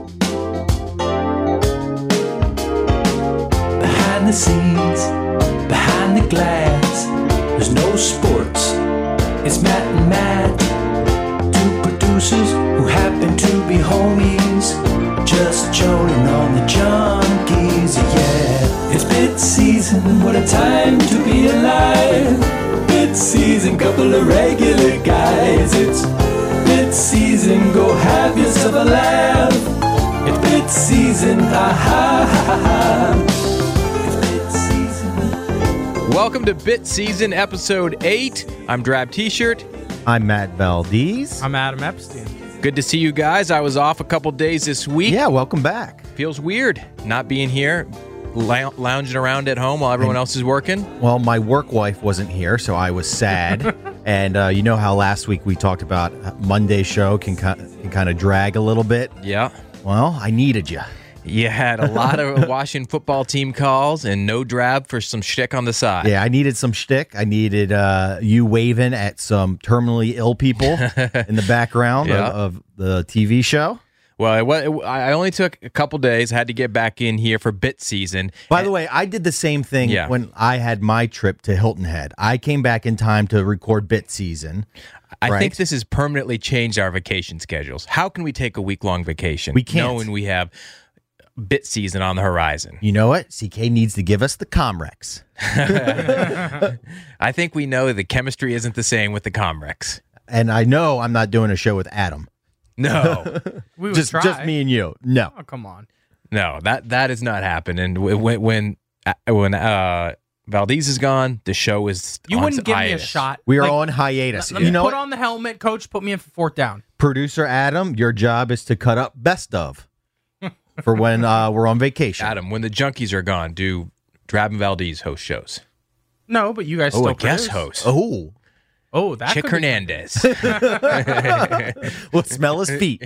Behind the scenes, behind the glass, there's no sports. It's Matt and Matt, two producers who happen to be homies, just joning on the junkies, yeah. It's bit season, what a time to be alive. Bit season, couple of regular guys. It's bit season, go have yourself a laugh. It's bit season, ha ha ha ha. Welcome to Bit Season, Episode 8. I'm Drab T-Shirt. I'm Matt Valdez. I'm Adam Epstein. Good to see you guys. I was off a couple days this week. Yeah, welcome back. Feels weird not being here, lounging around at home while everyone else is working. Well, my work wife wasn't here, so I was sad. And you know how last week we talked about Monday show can kind of drag a little bit? Yeah. Well, I needed you. You had a lot of Washington football team calls and no Drab for some shtick on the side. Yeah, I needed some shtick. I needed you waving at some terminally ill people in the background of the TV show. Well, I only took a couple days. I had to get back in here for Bit Season. By the way, I did the same thing when I had my trip to Hilton Head. I came back in time to record Bit Season. I think this has permanently changed our vacation schedules. How can we take a week-long vacation? We can't. Knowing we have Bit Season on the horizon. You know what? CK needs to give us the Comrex. I think we know the chemistry isn't the same with the Comrex. And I know I'm not doing a show with Adam. No. We would just try. me and you. No. Oh, come on. No, that is not happening. When Valdez is gone, the show is You on wouldn't give me a hiatus. shot. We are Like, on hiatus. Let You me know put what? on the helmet, coach. Put me in for fourth down. Producer Adam, your job is to cut up best of for when we're on vacation. Adam, when the junkies are gone, do Drab and Valdez host shows? No, but you guys Oh, still a guest produce. host. Oh, that Chick could be- Hernandez. we'll smell his feet.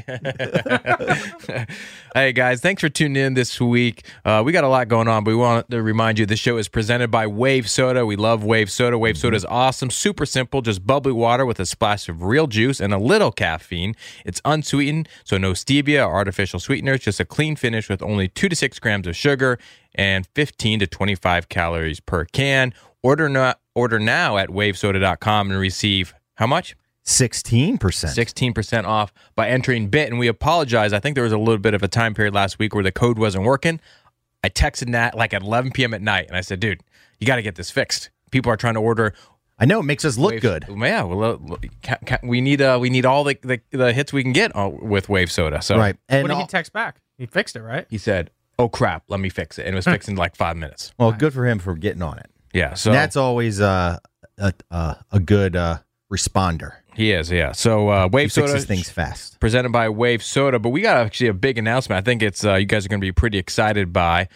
Hey, guys, thanks for tuning in this week. We got a lot going on, but we want to remind you the show is presented by Wave Soda. We love Wave Soda. Wave Soda is awesome, super simple, just bubbly water with a splash of real juice and a little caffeine. It's unsweetened, so no stevia or artificial sweeteners, just a clean finish with only 2 to 6 grams of sugar and 15 to 25 calories per can. Order now at wavesoda.com and receive how much? 16%. 16% off by entering BIT. And we apologize. I think there was a little bit of a time period last week where the code wasn't working. I texted Nat like at 11 p.m. at night, and I said, dude, you got to get this fixed. People are trying to order. I know, it makes us look good. Yeah, well, we need all the hits we can get with Wave Soda. So Right. And What did he text back? He fixed it, right? he said, oh, crap, let me fix it. And it was fixed in like 5 minutes. well, good for him for getting on it. Yeah, so That's always a good responder. he is, yeah. So Wave He Soda fixes things fast. presented by Wave Soda, but we got actually a big announcement. I think it's you guys are going to be pretty excited by.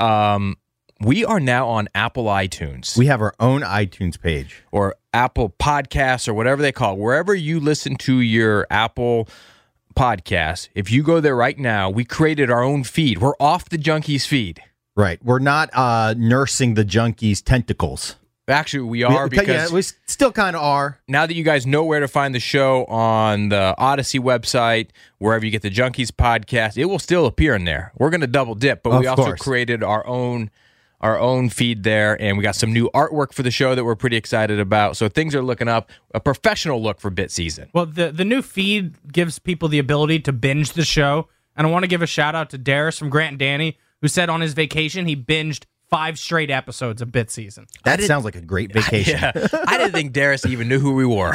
We are now on Apple iTunes. We have our own iTunes page. Or Apple Podcasts or whatever they call it. Wherever you listen to your Apple podcast, if you go there right now, we created our own feed. We're off the Junkies feed. Right. We're not nursing the junkies' tentacles. Actually, we are because we still kind of are. now that you guys know where to find the show on the Odyssey website, wherever you get the Junkies podcast, it will still appear in there. We're going to double dip, but we Of also course. created our own feed there, and we got some new artwork for the show that we're pretty excited about. So things are looking up. A professional look for Bit Season. Well, the new feed gives people the ability to binge the show. And I want to give a shout out to Darius from Grant and Danny, who said on his vacation he binged 5 straight episodes of Bit Season. That sounds like a great vacation. Yeah, I didn't think Darius even knew who we were.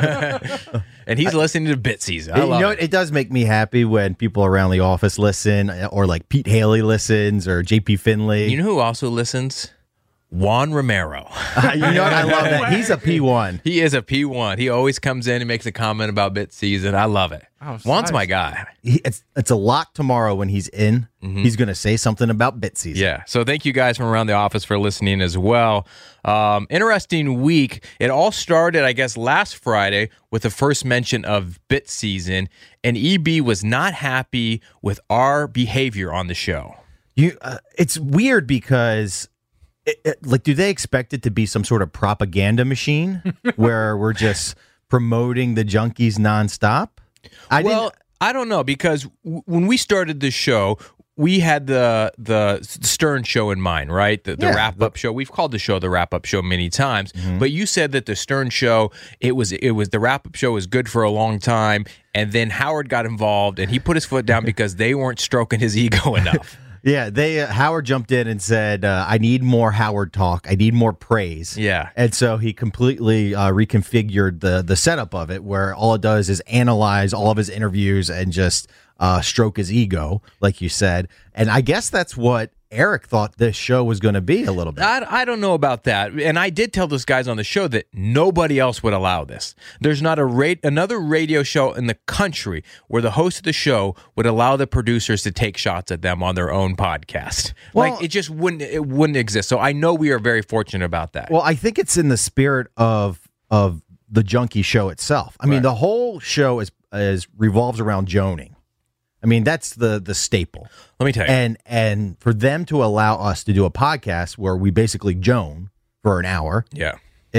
And he's listening to Bit Season. I love it. It does make me happy when people around the office listen, or like Pete Haley listens, or JP Finley. You know who also listens? Juan Romero. You know what? I love that. He's a P1. He is a P1. He always comes in and makes a comment about Bit Season. I love it. Oh, Juan's nice. my guy. It's a lot tomorrow when he's in. He's going to say something about Bit Season. Yeah. So thank you guys from around the office for listening as well. Interesting week. It all started, I guess, last Friday with the first mention of Bit Season, and EB was not happy with our behavior on the show. It's weird because, do they expect it to be some sort of propaganda machine where we're just promoting the junkies nonstop? I I don't know, because when we started this show, we had the Stern Show in mind, right? The wrap-up show. We've called the show the wrap-up show many times, but you said that the Stern Show, it was the wrap-up show was good for a long time, and then Howard got involved, and he put his foot down because they weren't stroking his ego enough. Yeah, Howard jumped in and said, I need more Howard talk. I need more praise. Yeah. And so he completely reconfigured the setup of it, where all it does is analyze all of his interviews and just stroke his ego, like you said. And I guess that's what Eric thought this show was going to be a little bit. I don't know about that. And I did tell those guys on the show that nobody else would allow this. There's not another radio show in the country where the host of the show would allow the producers to take shots at them on their own podcast. Well, like, it wouldn't exist. So I know we are very fortunate about that. Well, I think it's in the spirit of the Junkie show itself. I mean, the whole show is revolves around joning. I mean, that's the staple. Let me tell you. And for them to allow us to do a podcast where we basically joan for an hour, yeah,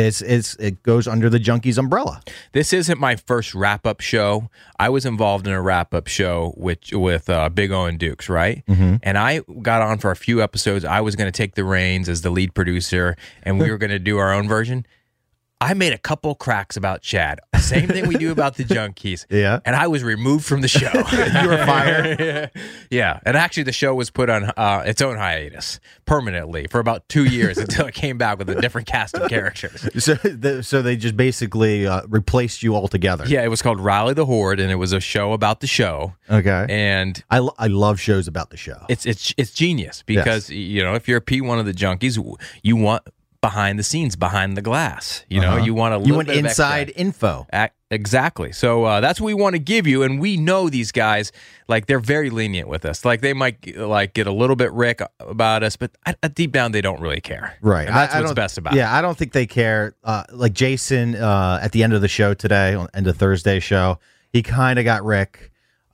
it goes under the Junkies umbrella. This isn't my first wrap-up show. I was involved in a wrap-up show with Big O and Dukes, right? Mm-hmm. And I got on for a few episodes. I was going to take the reins as the lead producer, and we were going to do our own version. I made a couple cracks about Chad. Same thing we do about the Junkies. Yeah. And I was removed from the show. You were fired? Yeah. And actually, the show was put on its own hiatus permanently for about 2 years until it came back with a different cast of characters. So they just basically replaced you altogether. Yeah, it was called Rally the Horde, and it was a show about the show. Okay. And I love shows about the show. It's genius because, if you're a P1 of the Junkies, you want behind the scenes, behind the glass. You want inside info. Exactly. So that's what we want to give you, and we know these guys, like, they're very lenient with us. Like, they might get a little bit Rick about us, but deep down they don't really care. Right. And that's what's best about it. Yeah, I don't think they care. Like Jason at the end of the show today, on end of Thursday's show, he kind of got Rick.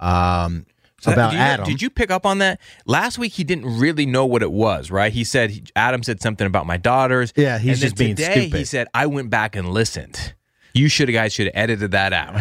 About Adam. Did you pick up on that? Last week, he didn't really know what it was, right? He said, Adam said something about my daughters. Yeah, he's just being stupid. He said, I went back and listened. You guys should have edited that out.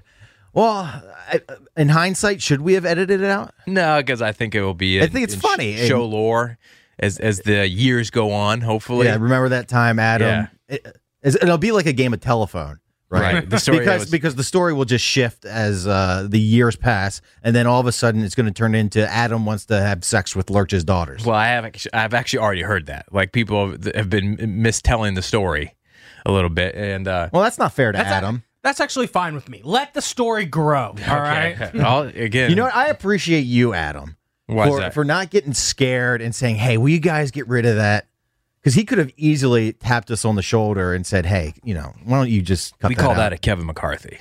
Well, in hindsight, should we have edited it out? No, because I think it will be. I think it's funny. Show lore as the years go on, hopefully. Yeah, remember that time, Adam? Yeah. It'll be like a game of telephone. Right. The story because the story will just shift as the years pass, and then all of a sudden it's going to turn into Adam wants to have sex with Lurch's daughters. Well, I've actually already heard that. Like, people have been mistelling the story a little bit, and well, that's not fair to Adam. That's actually fine with me. Let the story grow. All right. Again, you know what? I appreciate you, Adam, for not getting scared and saying, "Hey, will you guys get rid of that?" Because he could have easily tapped us on the shoulder and said, "Hey, why don't you just cut that out?" We call that a Kevin McCarthy.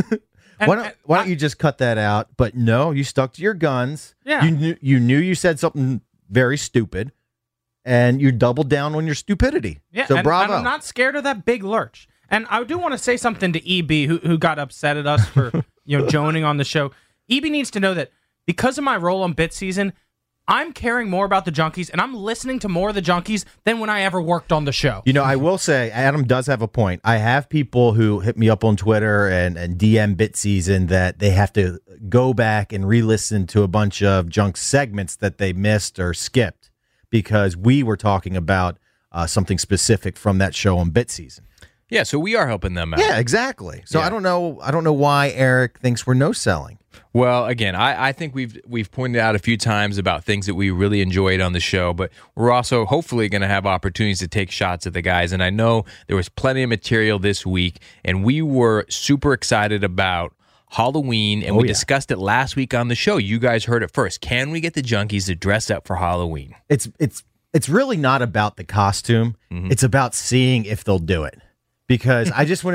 Why don't you just cut that out? But no, you stuck to your guns. Yeah. You knew you said something very stupid, and you doubled down on your stupidity. Yeah, so bravo. And I'm not scared of that big lurch. And I do want to say something to EB, who got upset at us for joning on the show. EB needs to know that because of my role on Bit Season, I'm caring more about the Junkies, and I'm listening to more of the Junkies than when I ever worked on the show. I will say, Adam does have a point. I have people who hit me up on Twitter and DM Bit Season that they have to go back and re-listen to a bunch of junk segments that they missed or skipped because we were talking about something specific from that show on Bit Season. Yeah, so we are helping them out. Yeah, exactly. So yeah. I don't know why Eric thinks we're no-selling. Well, again, I think we've pointed out a few times about things that we really enjoyed on the show, but we're also hopefully going to have opportunities to take shots at the guys. And I know there was plenty of material this week, and we were super excited about Halloween, and we discussed it last week on the show. You guys heard it first. Can we get the Junkies to dress up for Halloween? It's really not about the costume. Mm-hmm. It's about seeing if they'll do it. Because I just want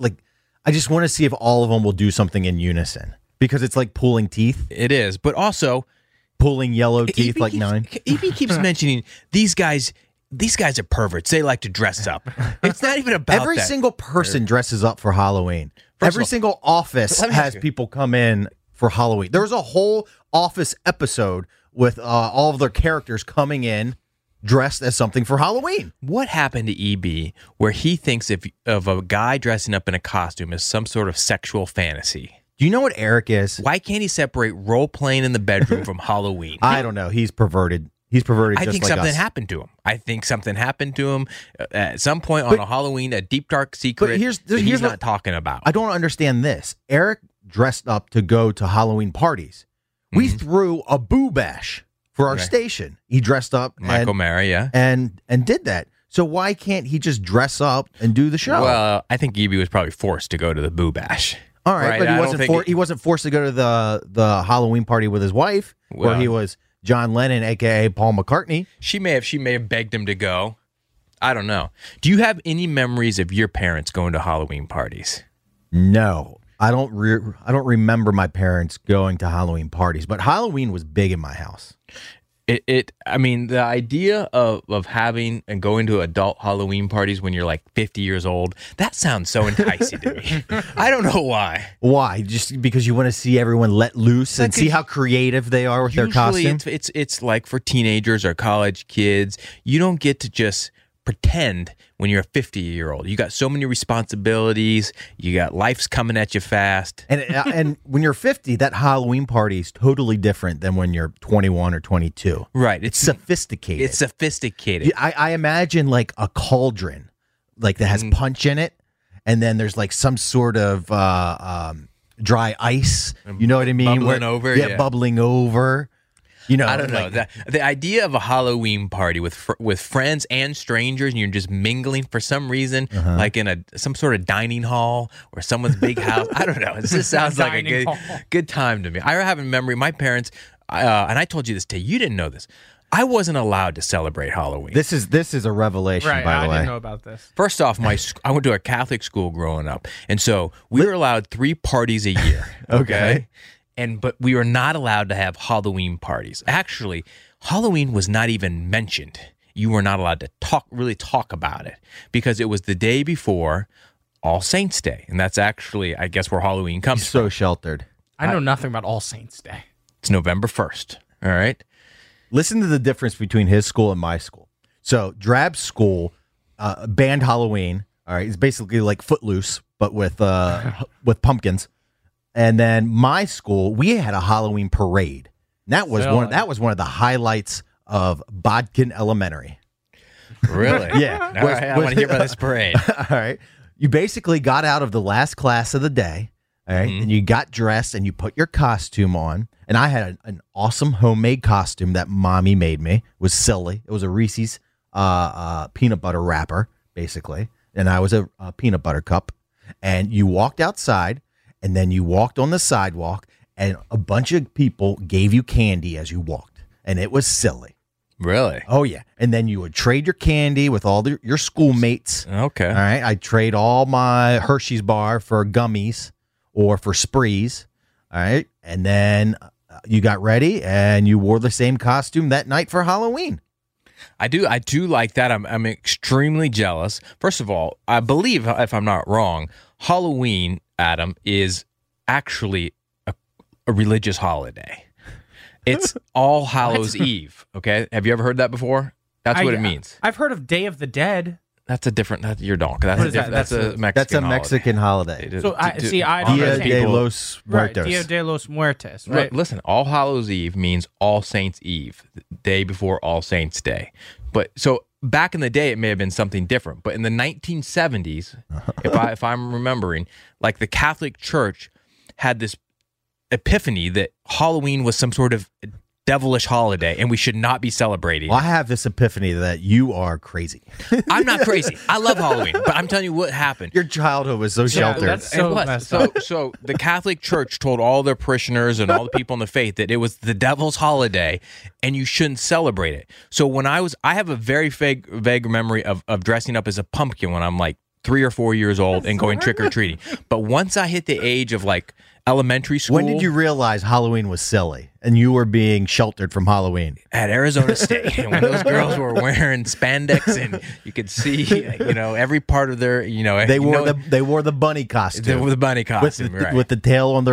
to see if all of them will do something in unison. Because it's like pulling teeth. It is, but also pulling yellow teeth like nine. EB keeps mentioning these guys. These guys are perverts. They like to dress up. It's not even about every that. single person dresses up for Halloween. Every single office has people come in for Halloween. There was a whole Office episode with all of their characters coming in dressed as something for Halloween. What happened to EB where he thinks of a guy dressing up in a costume as some sort of sexual fantasy? Do you know what Eric is? Why can't he separate role playing in the bedroom from Halloween? I don't know. He's perverted. He's perverted. I just think like something us. happened to him. I think something happened to him at some point on a Halloween, a deep dark secret here's that he's what- not talking about. I don't understand this. Eric dressed up to go to Halloween parties. We threw a boo bash for our Okay. station. He dressed up Michael Mara, yeah. and did that. So why can't he just dress up and do the show? Well, I think EB was probably forced to go to the Boo Bash. All right, but I he don't wasn't think he wasn't forced to go to the Halloween party with his wife, where Well- he was John Lennon, aka Paul McCartney. She may have begged him to go. I don't know. Do you have any memories of your parents going to Halloween parties? No, I don't remember my parents going to Halloween parties, but Halloween was big in my house. I mean, the idea of having and going to adult Halloween parties when you're like 50 years old, that sounds so enticing to me. I don't know why. Why? Just because you want to see everyone let loose and see how creative they are with their Usually costume? it's like for teenagers or college kids, you don't get to just pretend when you're a 50-year-old. You got so many responsibilities. You got life's coming at you fast. And when you're 50, that Halloween party is totally different than when you're 21 or 22. Right. It's sophisticated. It's sophisticated. I imagine like a cauldron, like that has punch in it, and then there's like some sort of dry ice. You know what I mean? Bubbling over, Yeah, yeah. bubbling over. You know, I don't know. The idea of a Halloween party with friends and strangers, and you're just mingling for some reason, like in some sort of dining hall or someone's big house. I don't know. It just sounds like a Dining hall. good time to me. I have a memory. My parents, and I told you this, Tay. You didn't know this. I wasn't allowed to celebrate Halloween. This is a revelation, Right, by the I way. didn't know about this. First off, I went to a Catholic school growing up, and so we were allowed 3 parties a year. Okay. But we were not allowed to have Halloween parties. Actually, Halloween was not even mentioned. You were not allowed to talk about it because it was the day before All Saints Day, and that's actually, I guess, where Halloween comes from. So sheltered. I know nothing about All Saints Day. It's November 1st. All right. Listen to the difference between his school and my school. So Drab's school banned Halloween. All right, it's basically like Footloose, but with pumpkins. And then my school, we had a Halloween parade. And that was one of the highlights of Bodkin Elementary. Really? Yeah. All right, I want to hear about this parade. All right. You basically got out of the last class of the day, all right, and you got dressed and you put your costume on. And I had an awesome homemade costume that mommy made me. It was silly. It was a Reese's peanut butter wrapper, basically. And I was a peanut butter cup. And you walked outside, and then you walked on the sidewalk, and a bunch of people gave you candy as you walked. And it was silly. Really? Oh, yeah. And then you would trade your candy with all your schoolmates. Okay. All right. I'd trade all my Hershey's bar for gummies or for sprees. All right. And then you got ready and you wore the same costume that night for Halloween. I do like that. I'm extremely jealous. First of all, I believe, if I'm not wrong, Halloween, Adam, is actually a religious holiday. It's All Hallows Eve. Okay, have you ever heard that before? That's what it means. I've heard of Day of the Dead. That's a different. That's your donk. That's What a is that? That's a Mexican. That's a holiday. Mexican holiday. So I Dia de people- los Right, Muertos. Dia de los Muertos. Right. Right. Listen, All Hallows Eve means All Saints Eve, the day before All Saints Day. But so back in the day, it may have been something different. But in the 1970s, if I'm remembering, like the Catholic Church had this epiphany that Halloween was some sort of devilish holiday and we should not be celebrating. Well, I have this epiphany that you are crazy. I'm not crazy. I love Halloween, but I'm telling you what happened. Your childhood was so sheltered. that's so It was. messed up. So the Catholic Church told all their parishioners and all the people in the faith that it was the devil's holiday and you shouldn't celebrate it. So when I have a very vague memory of dressing up as a pumpkin when I'm like 3 or 4 years old and going trick-or-treating. But once I hit the age of like elementary school. When did you realize Halloween was silly and you were being sheltered from Halloween? At Arizona State, and when those girls were wearing spandex and you could see, every part of their, They wore the bunny costume. the bunny with costume, the, right? with the tail on their butt.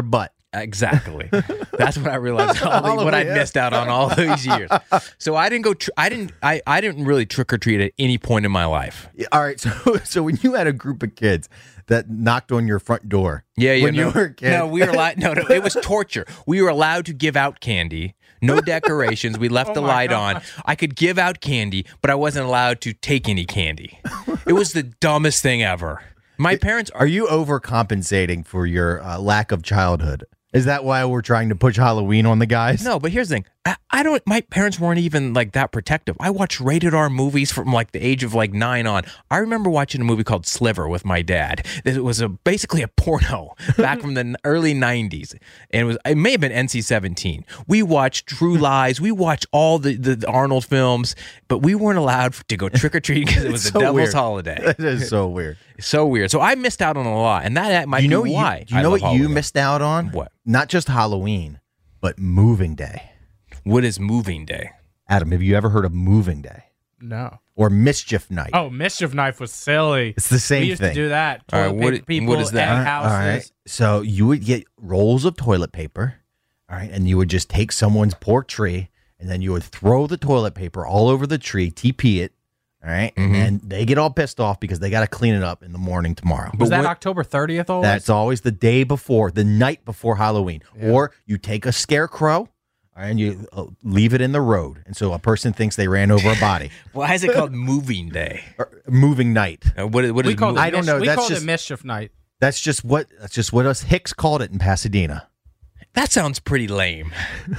Exactly. That's what I realized. What I missed out on all these years. So I didn't go. I didn't really trick or treat at any point in my life. All right, so when you had a group of kids that knocked on your front door, when you were a kid, no, we were allowed. No, it was torture. We were allowed to give out candy. No decorations. We left the light on. I could give out candy, but I wasn't allowed to take any candy. It was the dumbest thing ever. My parents are you overcompensating for your lack of childhood? Is that why we're trying to push Halloween on the guys? No, but here's the thing. I don't. My parents weren't even like that protective. I watched rated R movies from like the age of like 9 on. I remember watching a movie called Sliver with my dad. It was basically a porno back from the early 90s, and it may have been NC-17. We watched True Lies. We watched all the Arnold films, but we weren't allowed to go trick or treating because it was the devil's weird. holiday. That is so weird. So weird. So I missed out on a lot, and that might be why. Do you know what you missed out on? What? Not just Halloween, but moving day. What is moving day? Adam, have you ever heard of moving day? No. Or mischief night? Oh, mischief knife was silly. It's the same We used thing. to do that. All right, Toilet paper people what is that? at houses. All right. So you would get rolls of toilet paper, all right, and you would just take someone's pork tree, and then you would throw the toilet paper all over the tree, TP it, all right, and then they get all pissed off because they got to clean it up in the morning tomorrow. Was that October 30th always? That's always the day before, the night before Halloween. Or you take a scarecrow and you leave it in the road. And so a person thinks they ran over a body. Why is it called moving day? Or moving night. What is we called moving? I don't know. We That's called just- it mischief night. That's just what us Hicks called it in Pasadena. That sounds pretty lame.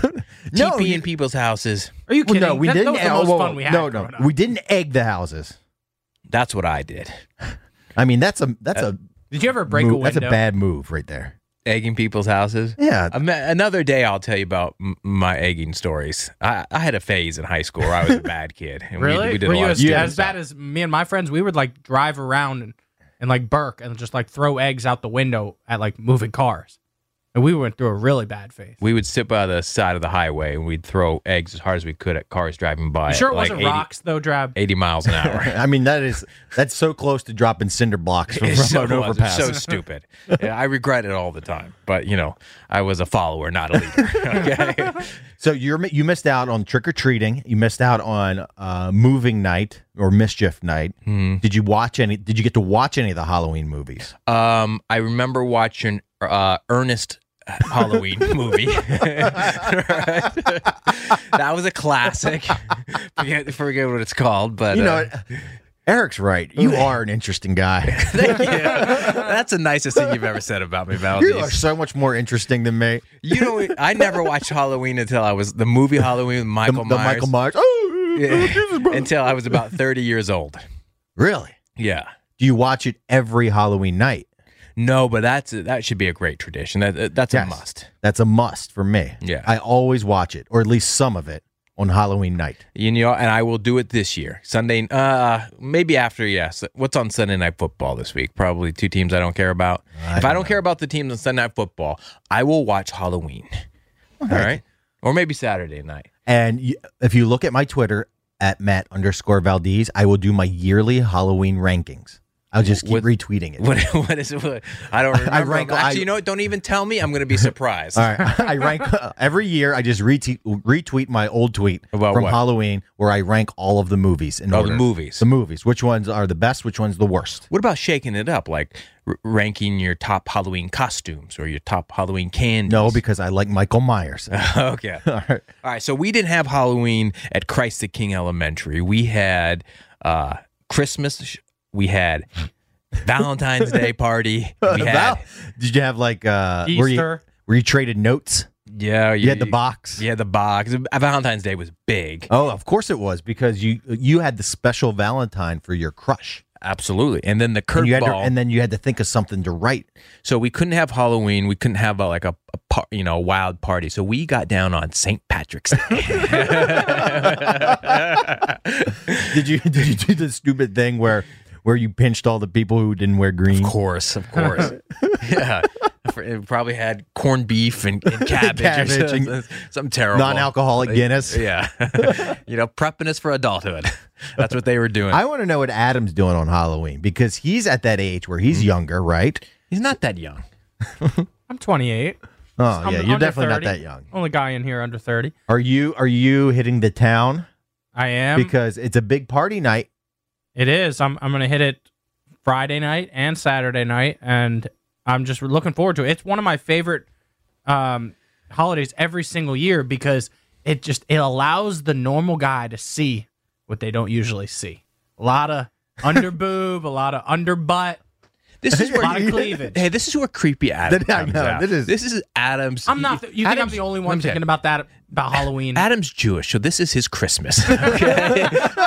No, TP in people's houses. Are you kidding? No, we that didn't. was the most fun we had. No, growing up. we didn't egg the houses. That's what I did. I mean, that's a Did you ever break a window? That's a bad move right there. Egging people's houses. Yeah. Another day, I'll tell you about my egging stories. I had a phase in high school where I was a bad kid. And Really? We did Were a lot you of as stupid bad stuff. as me and my friends? We would like drive around and like Burke and just like throw eggs out the window at like moving cars. And we went through a really bad phase. We would sit by the side of the highway and we'd throw eggs as hard as we could at cars driving by. You sure at it like wasn't rocks though, Drab? 80 miles an hour. I mean, that's so close to dropping cinder blocks from It's an overpass. so stupid. Yeah, I regret it all the time. But, I was a follower, not a leader. Okay. So you missed out on trick or treating. You missed out on moving night or mischief night. Did you watch any? Did you get to watch any of the Halloween movies? I remember watching Ernest Halloween movie. That was a classic. Forget what it's called, but Eric's right. You are an interesting guy. thank you. That's the nicest thing you've ever said about me, Valdez. You are so much more interesting than me. I never watched Halloween until I was the movie Halloween with Michael The Myers. Michael Myers. Oh, Yeah. Until I was about 30 years old. really? Yeah. Do you watch it every Halloween night? No, but that should be a great tradition. That's Yes. a must. That's a must for me. Yeah. I always watch it, or at least some of it, on Halloween night. And I will do it this year. Sunday, maybe after, yes. What's on Sunday Night Football this week? Probably two teams I don't care about. If I don't care about the teams on Sunday Night Football, I will watch Halloween. All right? Or maybe Saturday night. And if you look at my Twitter, at Matt_Valdez, I will do my yearly Halloween rankings. I'll just keep retweeting it. What is it? I don't remember. I rank- Actually, you know what? Don't even tell me. I'm going to be surprised. All right. I rank every year. I just retweet my old tweet About from what? Halloween where I rank all of the movies in Oh, order. the movies. The movies. Which ones are the best? Which one's the worst? What about shaking it up, like ranking your top Halloween costumes or your top Halloween candies? No, because I like Michael Myers. Okay. All right. So we didn't have Halloween at Christ the King Elementary. We had Christmas. We had Valentine's Day party. We had Did you have like Easter? Where you traded notes? yeah. You had the box. Yeah, the box. Valentine's Day was big. Oh, of course it was because you had the special Valentine for your crush. Absolutely. And then the curveball. And then you had to think of something to write. So we couldn't have Halloween. We couldn't have a wild party. So we got down on St. Patrick's Day. Did you do the stupid thing where you pinched all the people who didn't wear green? Of course. Yeah. It probably had corned beef and cabbage, Cabbage or and something terrible. Non-alcoholic Guinness. Yeah. Prepping us for adulthood. That's what they were doing. I want to know what Adam's doing on Halloween because he's at that age where he's younger, right? He's not that young. I'm 28. Oh I'm yeah, you're under definitely 30. not that young. Only guy in here under 30. Are you hitting the town? I am. Because it's a big party night. It is. I'm going to hit it Friday night and Saturday night, and I'm just looking forward to it. It's one of my favorite holidays every single year because it allows the normal guy to see what they don't usually see. A lot of under boob, a lot of under butt. This is A where lot of cleavage. Hey, this is where creepy Adam I comes know, out. this is- Adam's. I'm not. You think I'm Adam's- the only one let me tell thinking you, about that about Halloween? Adam's Jewish, so this is his Christmas. Okay?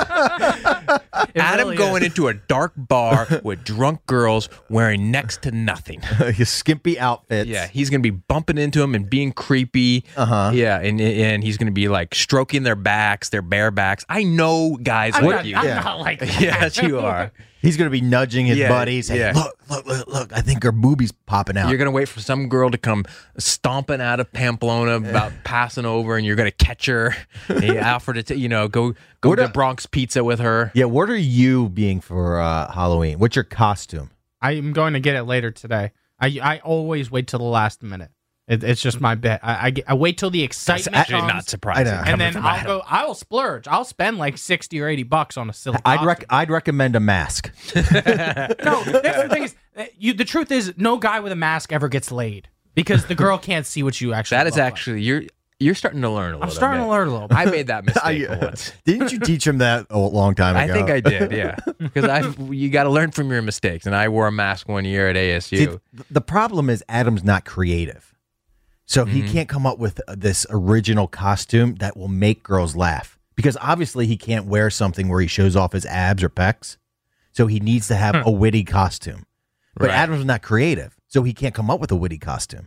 It Adam really going is. into a dark bar with drunk girls wearing next to nothing. His skimpy outfits. Yeah, he's gonna be bumping into them and being creepy. Yeah, and he's gonna be like stroking their backs, their bare backs. I know guys I'm like not, you. I'm Yeah. not like that. Yes, you are. He's gonna be nudging his Yeah, buddies. Hey, yeah. look! I think her boobies popping out. You're gonna wait for some girl to come stomping out of Pamplona about passing over, and you're gonna catch her. And you offer to, go What to a- Bronx Pizza with her. Yeah, what are you being for Halloween? What's your costume? I'm going to get it later today. I always wait till the last minute. It's just my bet. I wait till the That's excitement actually comes, not surprising. I know. and coming then from I'll Adam. go. I will splurge. I'll spend like $60 or $80 on a silly costume. I'd recommend a mask. No, that's the thing is, the truth is, no guy with a mask ever gets laid because the girl can't see what you actually. That is look like. actually you're starting to learn a little. I'm starting bit. to learn a little bit. I made that mistake once. Didn't you teach him that a long time ago? I think I did, yeah. Because you got to learn from your mistakes, and I wore a mask one year at ASU. See, the problem is Adam's not creative. So he can't come up with this original costume that will make girls laugh. Because obviously he can't wear something where he shows off his abs or pecs. So he needs to have a witty costume. But Right. Adam's not creative. So he can't come up with a witty costume.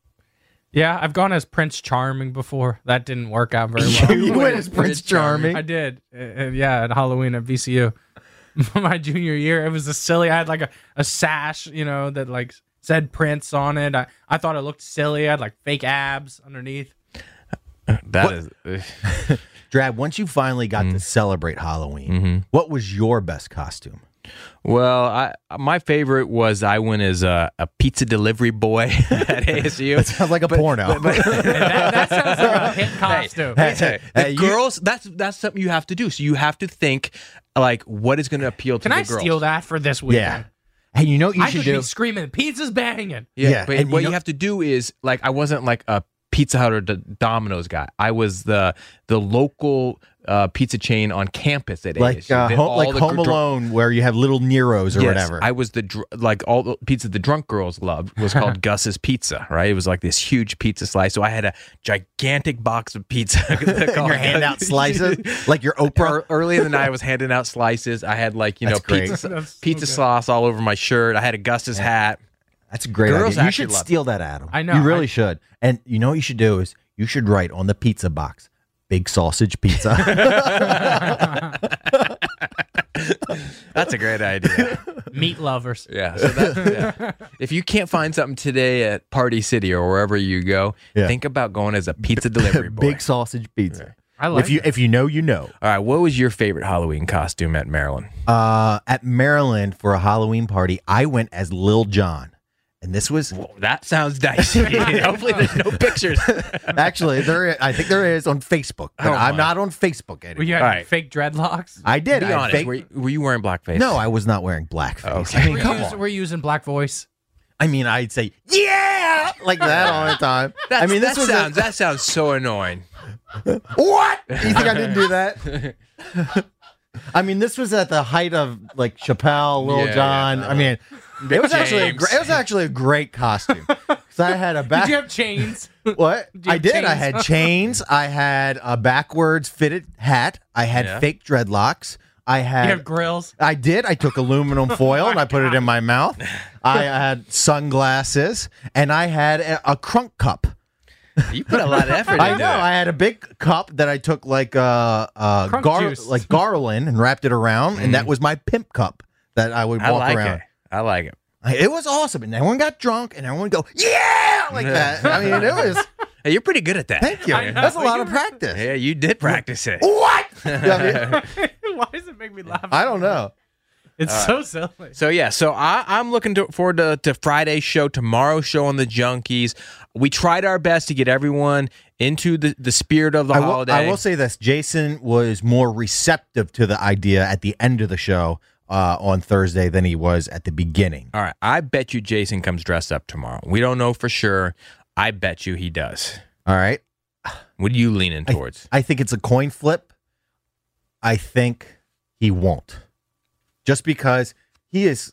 Yeah, I've gone as Prince Charming before. That didn't work out very well. You went as Prince Charming. I did. Yeah, at Halloween at VCU. My junior year, it was a silly. I had like a sash, that like said Prince on it. I thought it looked silly. I had like fake abs underneath. That is. Drab, once you finally got to celebrate Halloween, what was your best costume? Well, my favorite was I went as a pizza delivery boy at ASU. Sounds like a porno. That sounds like a hit costume. Let me tell you, the Hey, you- girls, that's something you have to do. So you have to think like what is going to appeal to Can the I girls. steal that for this weekend? Yeah. Hey, you know what you I should could do? be screaming, "Pizza's banging!" Yeah, but and what you you know- have to do is like I wasn't like a Pizza Hut or Domino's guy. I was the local pizza chain on campus at Like ASU. Home Alone, where you have little Neros or Yes, whatever. I was like all the pizza the drunk girls loved was called Gus's Pizza, right? It was like this huge pizza slice. So I had a gigantic box of pizza. and you're handing out slices like your Oprah. Early in the night, I was handing out slices. I had like That's great. pizza That's so pizza good. sauce all over my shirt. I had a Gus's hat. That's a great Girls idea. You actually should love steal that, Adam. I know. You really should. And you know what you should do is you should write on the pizza box, big sausage pizza. That's a great idea. Meat lovers. Yeah. So yeah. If you can't find something today at Party City or wherever you go, Yeah. think about going as a pizza delivery boy. big sausage pizza. I like If you know, you know. All right. What was your favorite Halloween costume at Maryland? At Maryland for a Halloween party, I went as Lil Jon. And this was Whoa, that sounds dicey. Hopefully, there's no pictures. actually I think there is on Facebook, but Oh, I'm my. not on Facebook Were anymore. you had All right. fake dreadlocks? I did. Be I honest. fake- Were you wearing blackface? no, I was not wearing blackface. Okay. I mean, come on. We're using black voice. I mean, I'd say yeah like that all the time. I mean, this that sounds so annoying. What? You think I didn't do that? I mean, this was at the height of like Chappelle, Lil Yeah, Jon. yeah. I mean, it was James. actually a great costume. So I had a Did back. you have chains? What? you I have did. I chains? had chains. I had a backwards fitted hat. I had Yeah. fake dreadlocks. I You had. have grills? I did. I took aluminum foil and I put it in my mouth. I had sunglasses and I had a crunk cup. You put a lot of effort I into know. it. I had a big cup that I took like juice. like garland and wrapped it around, and that was my pimp cup that I would I walk like around. it. I like it. It was awesome, and everyone got drunk, and everyone would go yeah like that. I mean, it was. Hey, you're pretty good at that. Thank you. I know. That's a lot of practice. Yeah, you did practice it. What? I, mean, Why does it make me laugh? I don't know. It's so silly. So yeah, I'm looking forward to Friday's show, tomorrow's show on the Junkies. We tried our best to get everyone into the spirit of the holiday. I will say this: Jason was more receptive to the idea at the end of the show on Thursday than he was at the beginning. All right, I bet you Jason comes dressed up tomorrow. We don't know for sure. I bet you he does. All right. What are you leaning towards? I think it's a coin flip. I think he won't. Just because he's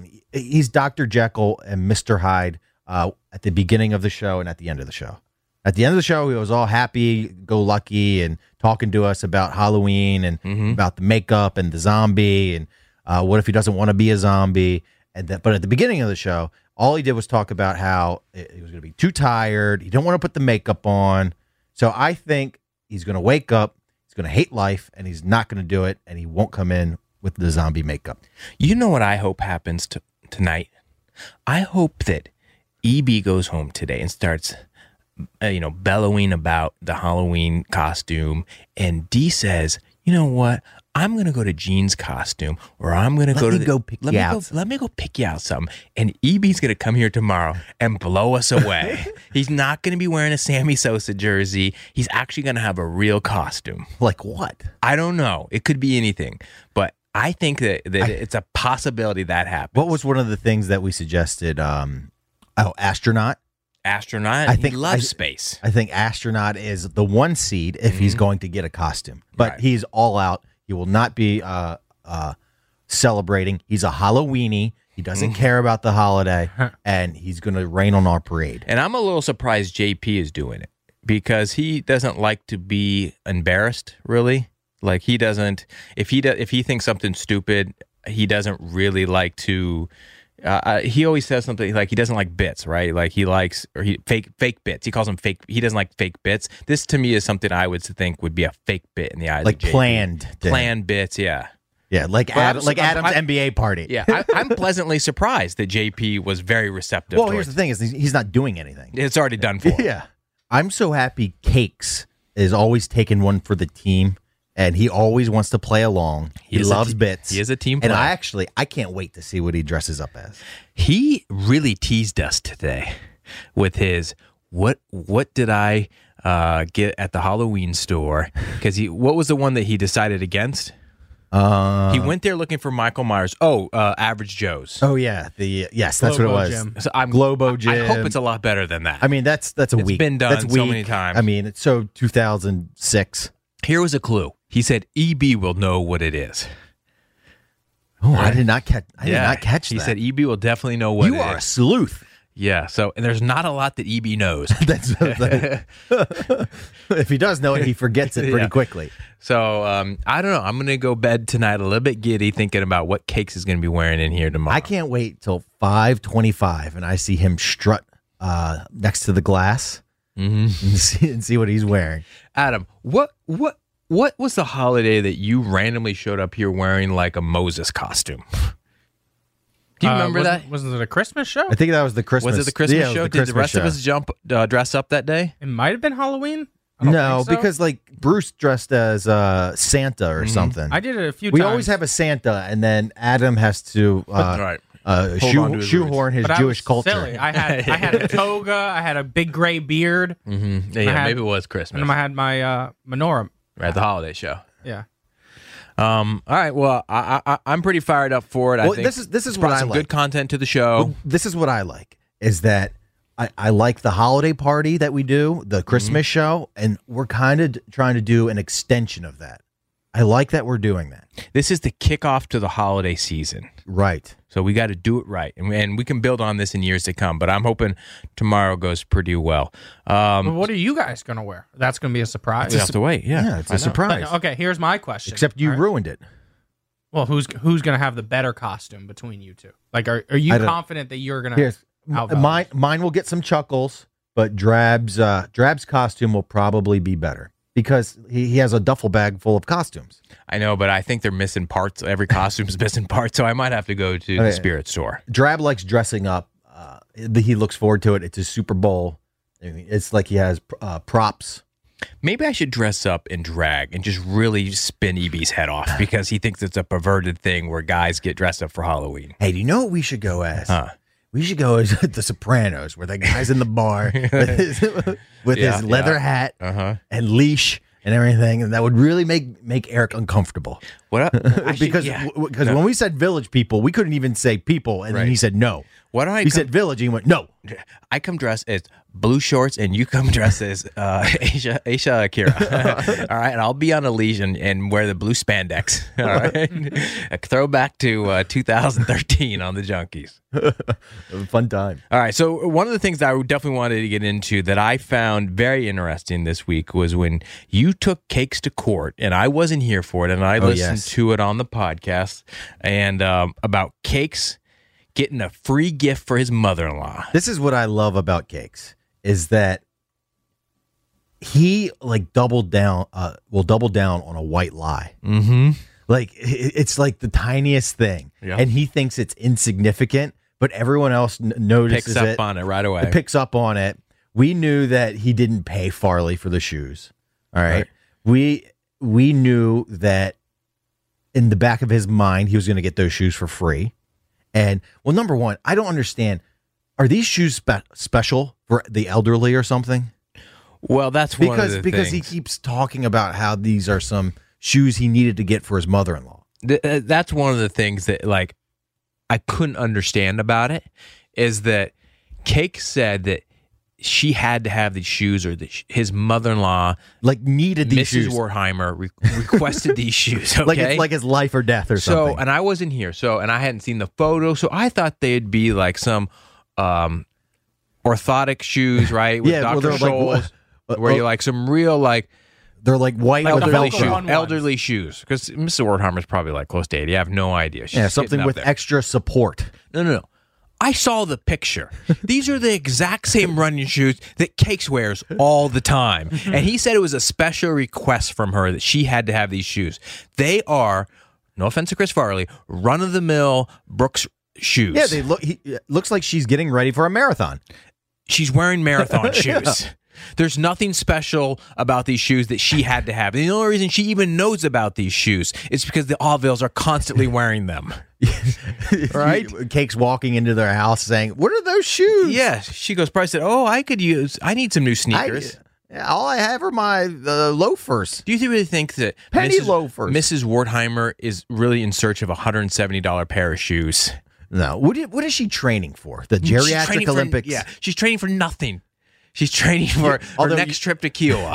Dr. Jekyll and Mr. Hyde at the beginning of the show and at the end of the show. At the end of the show, he was all happy-go-lucky and talking to us about Halloween and about the makeup and the zombie and what if he doesn't want to be a zombie. But at the beginning of the show, all he did was talk about how he was going to be too tired. He didn't want to put the makeup on. So I think he's going to wake up, he's going to hate life, and he's not going to do it, and he won't come in with the zombie makeup. You know what I hope happens tonight? I hope that EB goes home today and starts, bellowing about the Halloween costume, and D says, "You know what? I'm going to go to Gene's costume, or I'm going to go to let me go pick you out something." And EB's going to come here tomorrow and blow us away. He's not going to be wearing a Sammy Sosa jersey. He's actually going to have a real costume. Like what? I don't know. It could be anything, but I think that it's a possibility that happens. What was one of the things that we suggested? Astronaut. Astronaut. He loves space. I think astronaut is the one seed if he's going to get a costume, but Right. he's all out. He will not be celebrating. He's a Halloweenie. He doesn't care about the holiday, and he's going to rain on our parade. And I'm a little surprised JP is doing it because he doesn't like to be embarrassed, really. Like he doesn't, if he thinks something's stupid, he doesn't really like to. He always says something like he doesn't like bits, right? Like he likes fake bits. He calls them fake. He doesn't like fake bits. This to me is something I would think would be a fake bit in the eyes Like of JP. planned bits, yeah. Yeah, like Adam's NBA party. Yeah, I'm pleasantly surprised that JP was very receptive. Well, here's the thing: is he's not doing anything. It's already done for him. Yeah, I'm so happy. Cakes is always taking one for the team, and he always wants to play along. He loves bits. He is a team and player. I can't wait to see what he dresses up as. He really teased us today with his what did I get at the Halloween store? Because what was the one that he decided against? He went there looking for Michael Myers. Average Joe's. Oh yeah, that's what it Globo was. Gym. So Globo Gym. I hope it's a lot better than that. I mean, that's a week. It's been done that's so weak. many times. I mean, it's so 2006. Here was a clue. He said EB will know what it is. Oh, I did not catch. I did not catch He that. said EB will definitely know what you it are a is. sleuth. Yeah. So and there's not a lot that EB knows. If he does know it, he forgets it pretty Yeah. quickly. So I don't know. I'm gonna go bed tonight a little bit giddy, thinking about what Cakes is gonna be wearing in here tomorrow. I can't wait till 5:25 and I see him strut next to the glass and see what he's wearing. Adam, what was the holiday that you randomly showed up here wearing like a Moses costume? Do you remember that? Wasn't it a Christmas show? I think that was the Christmas. Was it the Christmas yeah, it was show? the Did the Christmas rest of show. us dress up that day? It might have been Halloween. I don't No, think so. because like Bruce dressed as Santa or something. I did it a few We times. always have a Santa, and then Adam has to Right. Hold on to his shoehorn his but I Jewish was culture. silly. I had a toga. I had a big gray beard, Yeah, had- maybe it was Christmas. and I had my menorah. At the holiday show. Yeah. All right. Well, I'm pretty fired up for it. I Well, think this is it's what brought I some like. good content to the show. This is what I like is that I like the holiday party that we do, the Christmas show, and we're kind of trying to do an extension of that. I like that we're doing that. This is the kickoff to the holiday season. Right. So we got to do it right. And we can build on this in years to come. But I'm hoping tomorrow goes pretty well. But what are you guys going to wear? That's going to be a surprise. We have to wait. Yeah, it's I a know. surprise. But, okay, here's my question. Except you All right. ruined it. Well, who's going to have the better costume between you two? Like, are you I don't- confident that you're going to Here's mine will get some chuckles, but Drab's costume will probably be better because he has a duffel bag full of costumes. I know, but I think they're missing parts. Every costume's missing parts. So I might have to go to the spirit store. Drab likes dressing up. He looks forward to it. It's his Super Bowl. I mean, it's like he has props Maybe I should dress up in drag and just really spin EB's head off because he thinks it's a perverted thing where guys get dressed up for Halloween. Hey, do you know what we should go as? We should go as The Sopranos, where the guy's in the bar with his leather hat and leash and everything, and that would really make Eric uncomfortable. What? Because when we said Village People, we couldn't even say people, and then he said no. He said Village, and he went no. I come dressed as blue shorts, and you come dressed as Aisha Akira. All right, and I'll be on a leash and wear the blue spandex. All right, a throwback to 2013 on the Junkies. Fun time. All right, so one of the things that I definitely wanted to get into that I found very interesting this week was when you took Cakes to court, and I wasn't here for it, and I listened to it on the podcast, and about Cakes getting a free gift for his mother-in-law. This is what I love about Cakes, is that he will double down on a white lie. Mm-hmm. Like it's like the tiniest thing, and he thinks it's insignificant, but everyone else notices it. Picks up on it right away. It picks up on it. We knew that he didn't pay Farley for the shoes. All right. We knew that in the back of his mind, he was going to get those shoes for free. And, well, number one, I don't understand. Are these shoes special for the elderly or something? Well, that's one of the because things. he keeps talking about how these are some shoes he needed to get for his mother-in-law. That's one of the things that, like, I couldn't understand about it, is that Cake said that she had to have these shoes, or that his mother-in-law needed these Mrs. shoes. Wertheimer requested these shoes. Okay? Like it's like his life or death or something. So, and I wasn't here, and I hadn't seen the photo, so I thought they'd be like some orthotic shoes, right? With Dr. Scholl's, where you like some real they're like white with elderly Velcro. shoes. Elderly shoes, because Mrs. Wertheimer's probably like close to 80. I have no idea. She's something with extra support. No. I saw the picture. These are the exact same running shoes that Cakes wears all the time. And he said it was a special request from her that she had to have these shoes. They are, no offense to Chris Farley, run-of-the-mill Brooks shoes. Yeah, he looks like she's getting ready for a marathon. She's wearing marathon shoes. There's nothing special about these shoes that she had to have. And the only reason she even knows about these shoes is because the Alvilles are constantly wearing them. Right? Cake's walking into their house saying, "What are those shoes?" Yes. She goes, Price said, I need some new sneakers. All I have are my loafers. Do you really think that Penny loafers. Mrs. Wertheimer is really in search of a $170 pair of shoes? No. What is she training for? The geriatric Olympics? She's training for nothing. She's training for her next trip to Kiowa.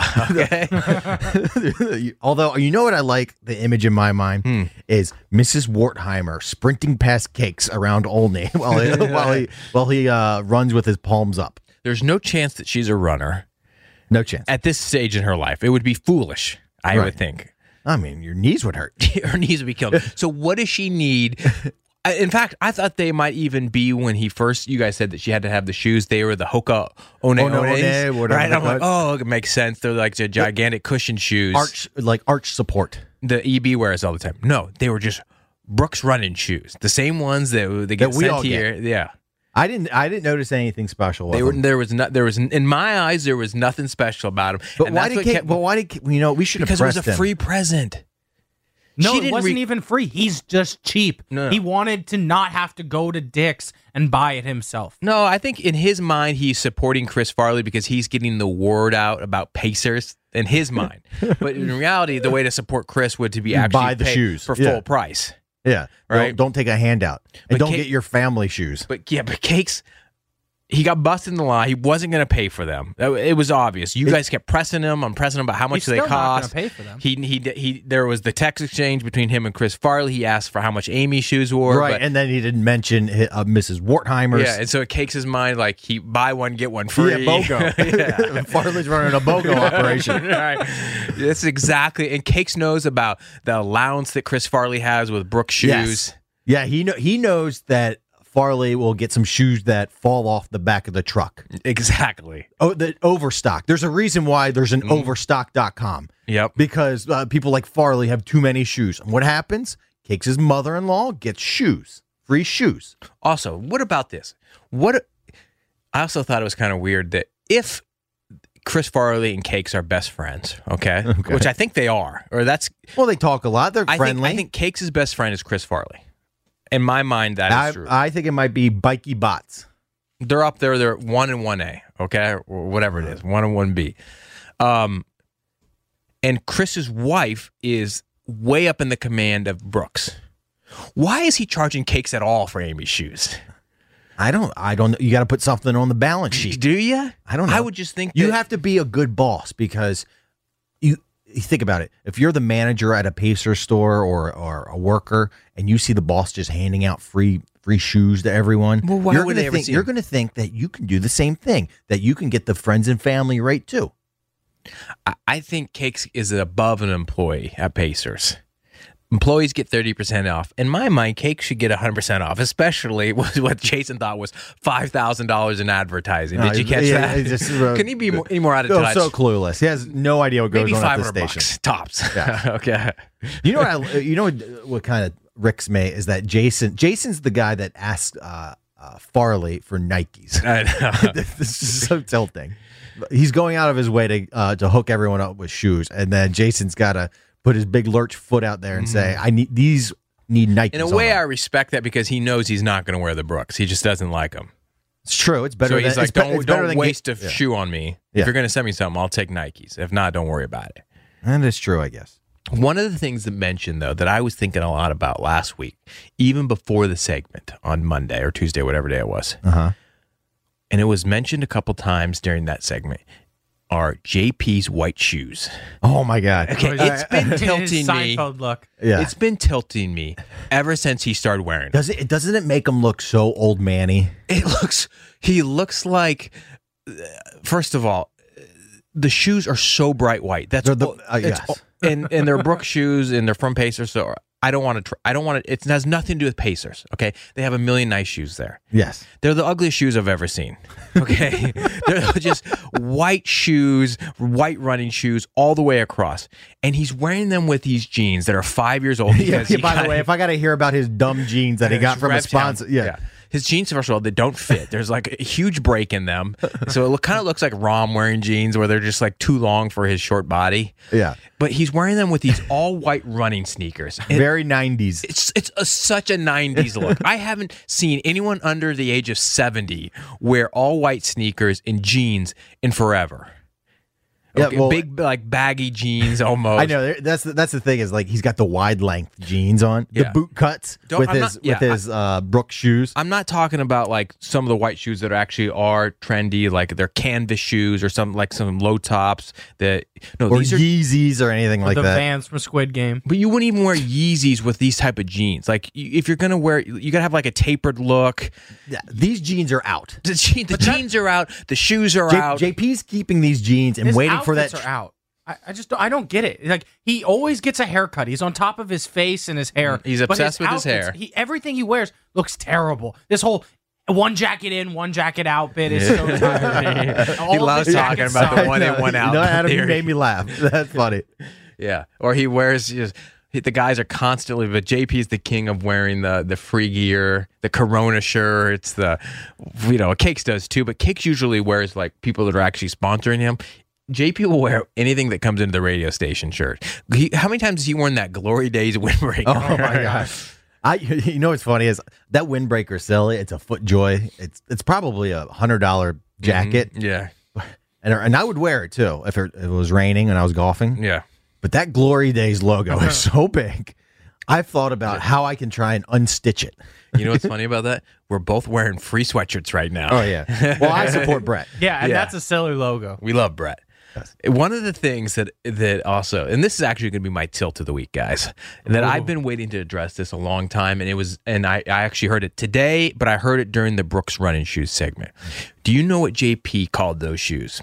Okay. Although, you know what I like? The image in my mind is Mrs. Wertheimer sprinting past Cakes around Olney while he runs with his palms up. There's no chance that she's a runner. No chance. At this stage in her life. It would be foolish, I would think. I mean, your knees would hurt. Her knees would be killed. So what does she need? In fact, I thought they might even be when you guys said that she had to have the shoes. They were the Hoka One, right? I'm like, oh, it makes sense. They're like the gigantic cushion shoes. Arch support. The EB wears all the time. No, they were just Brooks running shoes. The same ones that they get sent here. Yeah. I didn't notice anything special. There was in my eyes there was nothing special about them. But why did we should have because it was a free present. No, it wasn't even free. He's just cheap. No. He wanted to not have to go to Dick's and buy it himself. No, I think in his mind he's supporting Chris Farley because he's getting the word out about Pacers in his mind. But in reality, the way to support Chris would to be actually buy the shoes for full price. Yeah, right. Don't take a handout, and don't get your family shoes. But Cakes, he got busted in the lie. He wasn't going to pay for them. It was obvious. You guys kept pressing him. I'm pressing him about how much they cost. He's still not going to pay for them. He there was the text exchange between him and Chris Farley. He asked for how much Amy's shoes were. Right, and then he didn't mention Mrs. Wertheimer's. Yeah, and so it Cakes his mind like he buy one get one free. Yeah, BOGO. Farley's running a BOGO operation. Right. That's exactly. And Cakes knows about the allowance that Chris Farley has with Brooks shoes. Yes. Yeah, he knows that Farley will get some shoes that fall off the back of the truck. Exactly. Oh, the overstock. There's a reason why there's an overstock.com. Yep. Because people like Farley have too many shoes. And what happens? Cakes' mother-in-law gets shoes. Free shoes. Also, what about this? I also thought it was kind of weird that if Chris Farley and Cakes are best friends, okay? Which I think they are. Or that's Well, they talk a lot. They're friendly. I think Cakes' best friend is Chris Farley. In my mind, that is true. I think it might be Bikey Bots. They're up there. They're 1 and 1A, okay? Or whatever it is, 1 and 1B. And Chris's wife is way up in the command of Brooks. Why is he charging Cakes at all for Amy's shoes? I don't know. You got to put something on the balance sheet. Do you? I don't know. I would just think you that- have to be a good boss because you think about it. If you're the manager at a Pacer store or a worker and you see the boss just handing out free shoes to everyone, Well, why would they ever see you're them? going to think that you can do the same thing, that you can get the friends and family rate too. I think Cakes is above an employee at Pacers. Employees get 30% off. In my mind, Cakes should get 100% off, especially what Jason thought was $5,000 in advertising. Did you catch that? Can he be any more out of touch? So clueless. He has no idea what goes Maybe on at the $500 station. tops. Yeah. Okay. You know what kind of Rick's me is that Jason's the guy that asked Farley for Nikes. I know. This is so tilting. He's going out of his way to hook everyone up with shoes, and then Jason's got to put his big lurch foot out there and say, "I need these. Need Nikes." In a way, I respect that because he knows he's not going to wear the Brooks. He just doesn't like them. It's true. It's better. So he's than, like, it's better don't than waste a yeah. shoe on me. Yeah. If you're going to send me something, I'll take Nikes. If not, don't worry about it. That is true, I guess. One of the things that mentioned, though, that I was thinking a lot about last week, even before the segment on Monday or Tuesday, whatever day it was, and it was mentioned a couple times during that segment, are JP's white shoes. Oh my God. Okay, it's been His tilting me. Seinfeld look. Yeah. It's been tilting me ever since he started wearing them. Doesn't it make him look so old manny? He looks like, first of all, the shoes are so bright white. That's yes. and they're Brooks shoes and they're from Pacers. So I don't want to. It has nothing to do with Pacers. Okay, they have a million nice shoes there. Yes. They're the ugliest shoes I've ever seen. Okay, they're just white shoes, white running shoes all the way across, and he's wearing them with these jeans that are 5 years old. Yeah, Because by the way, if I got to hear about his dumb jeans that he got from a Rev Town. sponsor, yeah. His jeans, first of all, they don't fit. There's like a huge break in them. So it kind of looks like Rom wearing jeans where they're just like too long for his short body. Yeah. But he's wearing them with these all white running sneakers. And Very 90s. it's such a 90s look. I haven't seen anyone under the age of 70 wear all white sneakers and jeans in forever. Yeah, Okay, well, big like baggy jeans almost. I know that's the thing is like he's got the wide length jeans on, the Yeah. boot cuts with his Brooks shoes. I'm not talking about like some of the white shoes that actually are trendy, like they're canvas shoes or some low tops. Or Or these are. Yeezys or anything like the that. Vans from Squid Game. But you wouldn't even wear Yeezys with these type of jeans. Like if you're gonna wear, you gotta have like a tapered look. Yeah, these jeans are out. The jeans are out. The shoes are out. JP's keeping these jeans and His waiting for that. outfits are out. I don't get it. Like he always gets a haircut. He's on top of his face and his hair. He's But obsessed with his outfits, hair. Everything he wears looks terrible. This whole one jacket in, one jacket out bit is so tiring. He loves talking about the one in, one out. Adam, you theory. made me laugh. That's funny. Yeah, or he wears the guys are constantly, but JP's the king of wearing the free gear, the Corona shirts, Cakes does too, but Cakes usually wears like people that are actually sponsoring him. JP will wear anything that comes into the radio station shirt. How many times has he worn that Glory Days windbreaker? Oh my god! You know what's funny is that windbreaker silly. It's a FootJoy. It's probably $100 jacket. Yeah, and I would wear it too if it was raining and I was golfing. yeah. But that Glory Days logo is so big. I've thought about how I can try and unstitch it. You know what's funny about that? We're both wearing free sweatshirts right now. Oh yeah. Well, I support Brett. Yeah, and Yeah. that's a silly logo. We love Brett. One of the things that also, and this is actually going to be my tilt of the week, guys, that I've been waiting to address this a long time, and I actually heard it today, but I heard it during the Brooks Running Shoes segment. Do you know what JP called those shoes?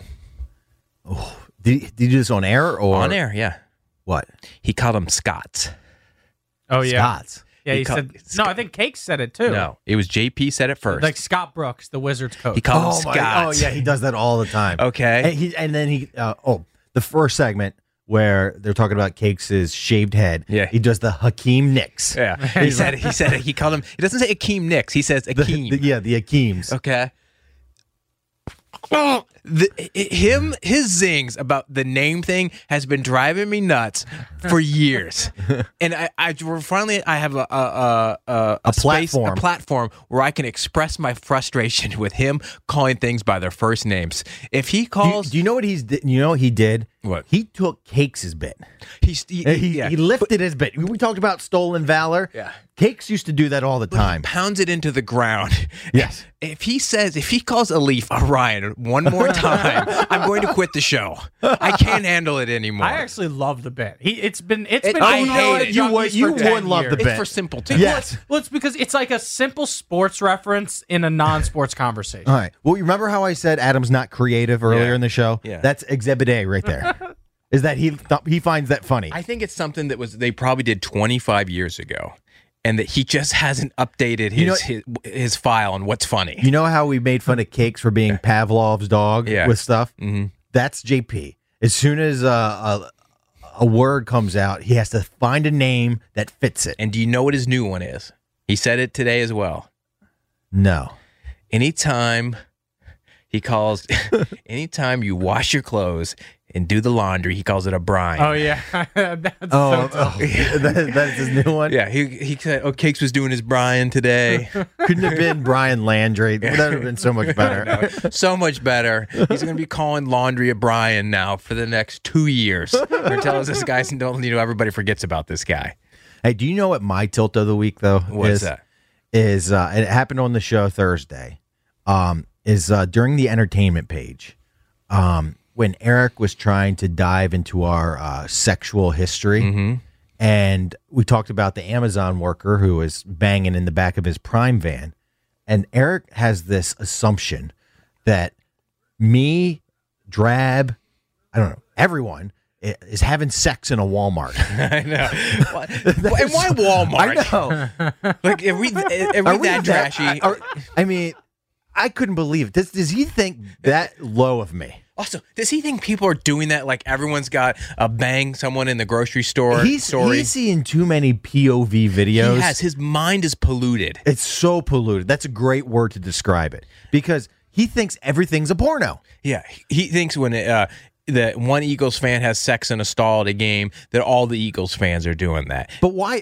Did you do this on air or On air, yeah. What? He called them Scots. Oh yeah, Scots. yeah. He called- said no. I think Cake said it too. No, it was JP said it first. like Scott Brooks, the Wizards coach. He called them Oh Scots. yeah, he does that all the time. Okay. And then the first segment where they're talking about Cakes' shaved head. Yeah. He does the Hakeem Nicks. Yeah. He called him, he doesn't say Akeem Nicks. He says Akeem. The Hakeems. Okay. Oh, His zings about the name thing has been driving me nuts for years, and I finally have a space, platform. a platform where I can express my frustration with him calling things by their first names. If he calls, Do you know what you know what he did? What? He took Cakes' bit. he Lifted his bit. We talked about stolen valor. Yeah. Cakes used to do that all the time. pounds it into the ground. Yes. If he calls Alif Orion one more time, I'm going to quit the show. I can't handle it anymore. I actually love the bit. It's been I going hate on it. at You Junkies would- you for 10 would love the years. bit. It's for simple too. Yes. Well, it's because it's like a simple sports reference in a non-sports conversation. All right. Well, you remember how I said Adam's not creative earlier Yeah. in the show? Yeah. That's Exhibit A right there. Is that he finds that funny? I think it's something that they probably did 25 years ago, and that he just hasn't updated his file on what's funny. You know how we made fun of Cakes for being Pavlov's dog Yeah. with stuff? Mm-hmm. That's JP. As soon as a word comes out, he has to find a name that fits it. And do you know what his new one is? He said it today as well. No. Anytime anytime you wash your clothes and do the laundry, he calls it a brine. Oh yeah, that's so tough. That's his new one? Yeah, he said, Cakes was doing his Brian today. Couldn't have been Brian Landry. That would have been so much better. No, so much better. He's going to be calling laundry a Brian now for the next 2 years. Until this guy's, everybody forgets about this guy. Hey, do you know what my tilt of the week, though, What's that? Is and it happened on the show Thursday, is during the entertainment page, when Eric was trying to dive into our sexual history, and we talked about the Amazon worker who was banging in the back of his Prime van, and Eric has this assumption that me, Drab, I don't know, everyone is having sex in a Walmart. I know. And why Walmart? I know. Like, are we that trashy? I mean, I couldn't believe it. Does he think that low of me? Also, does he think people are doing that? Like everyone's got a bang someone in the grocery store story? He's seeing too many POV videos. He has. His mind is polluted. It's so polluted. That's a great word to describe it, because he thinks everything's a porno. Yeah, he thinks when that one Eagles fan has sex in a stall at a game, that all the Eagles fans are doing that. But why?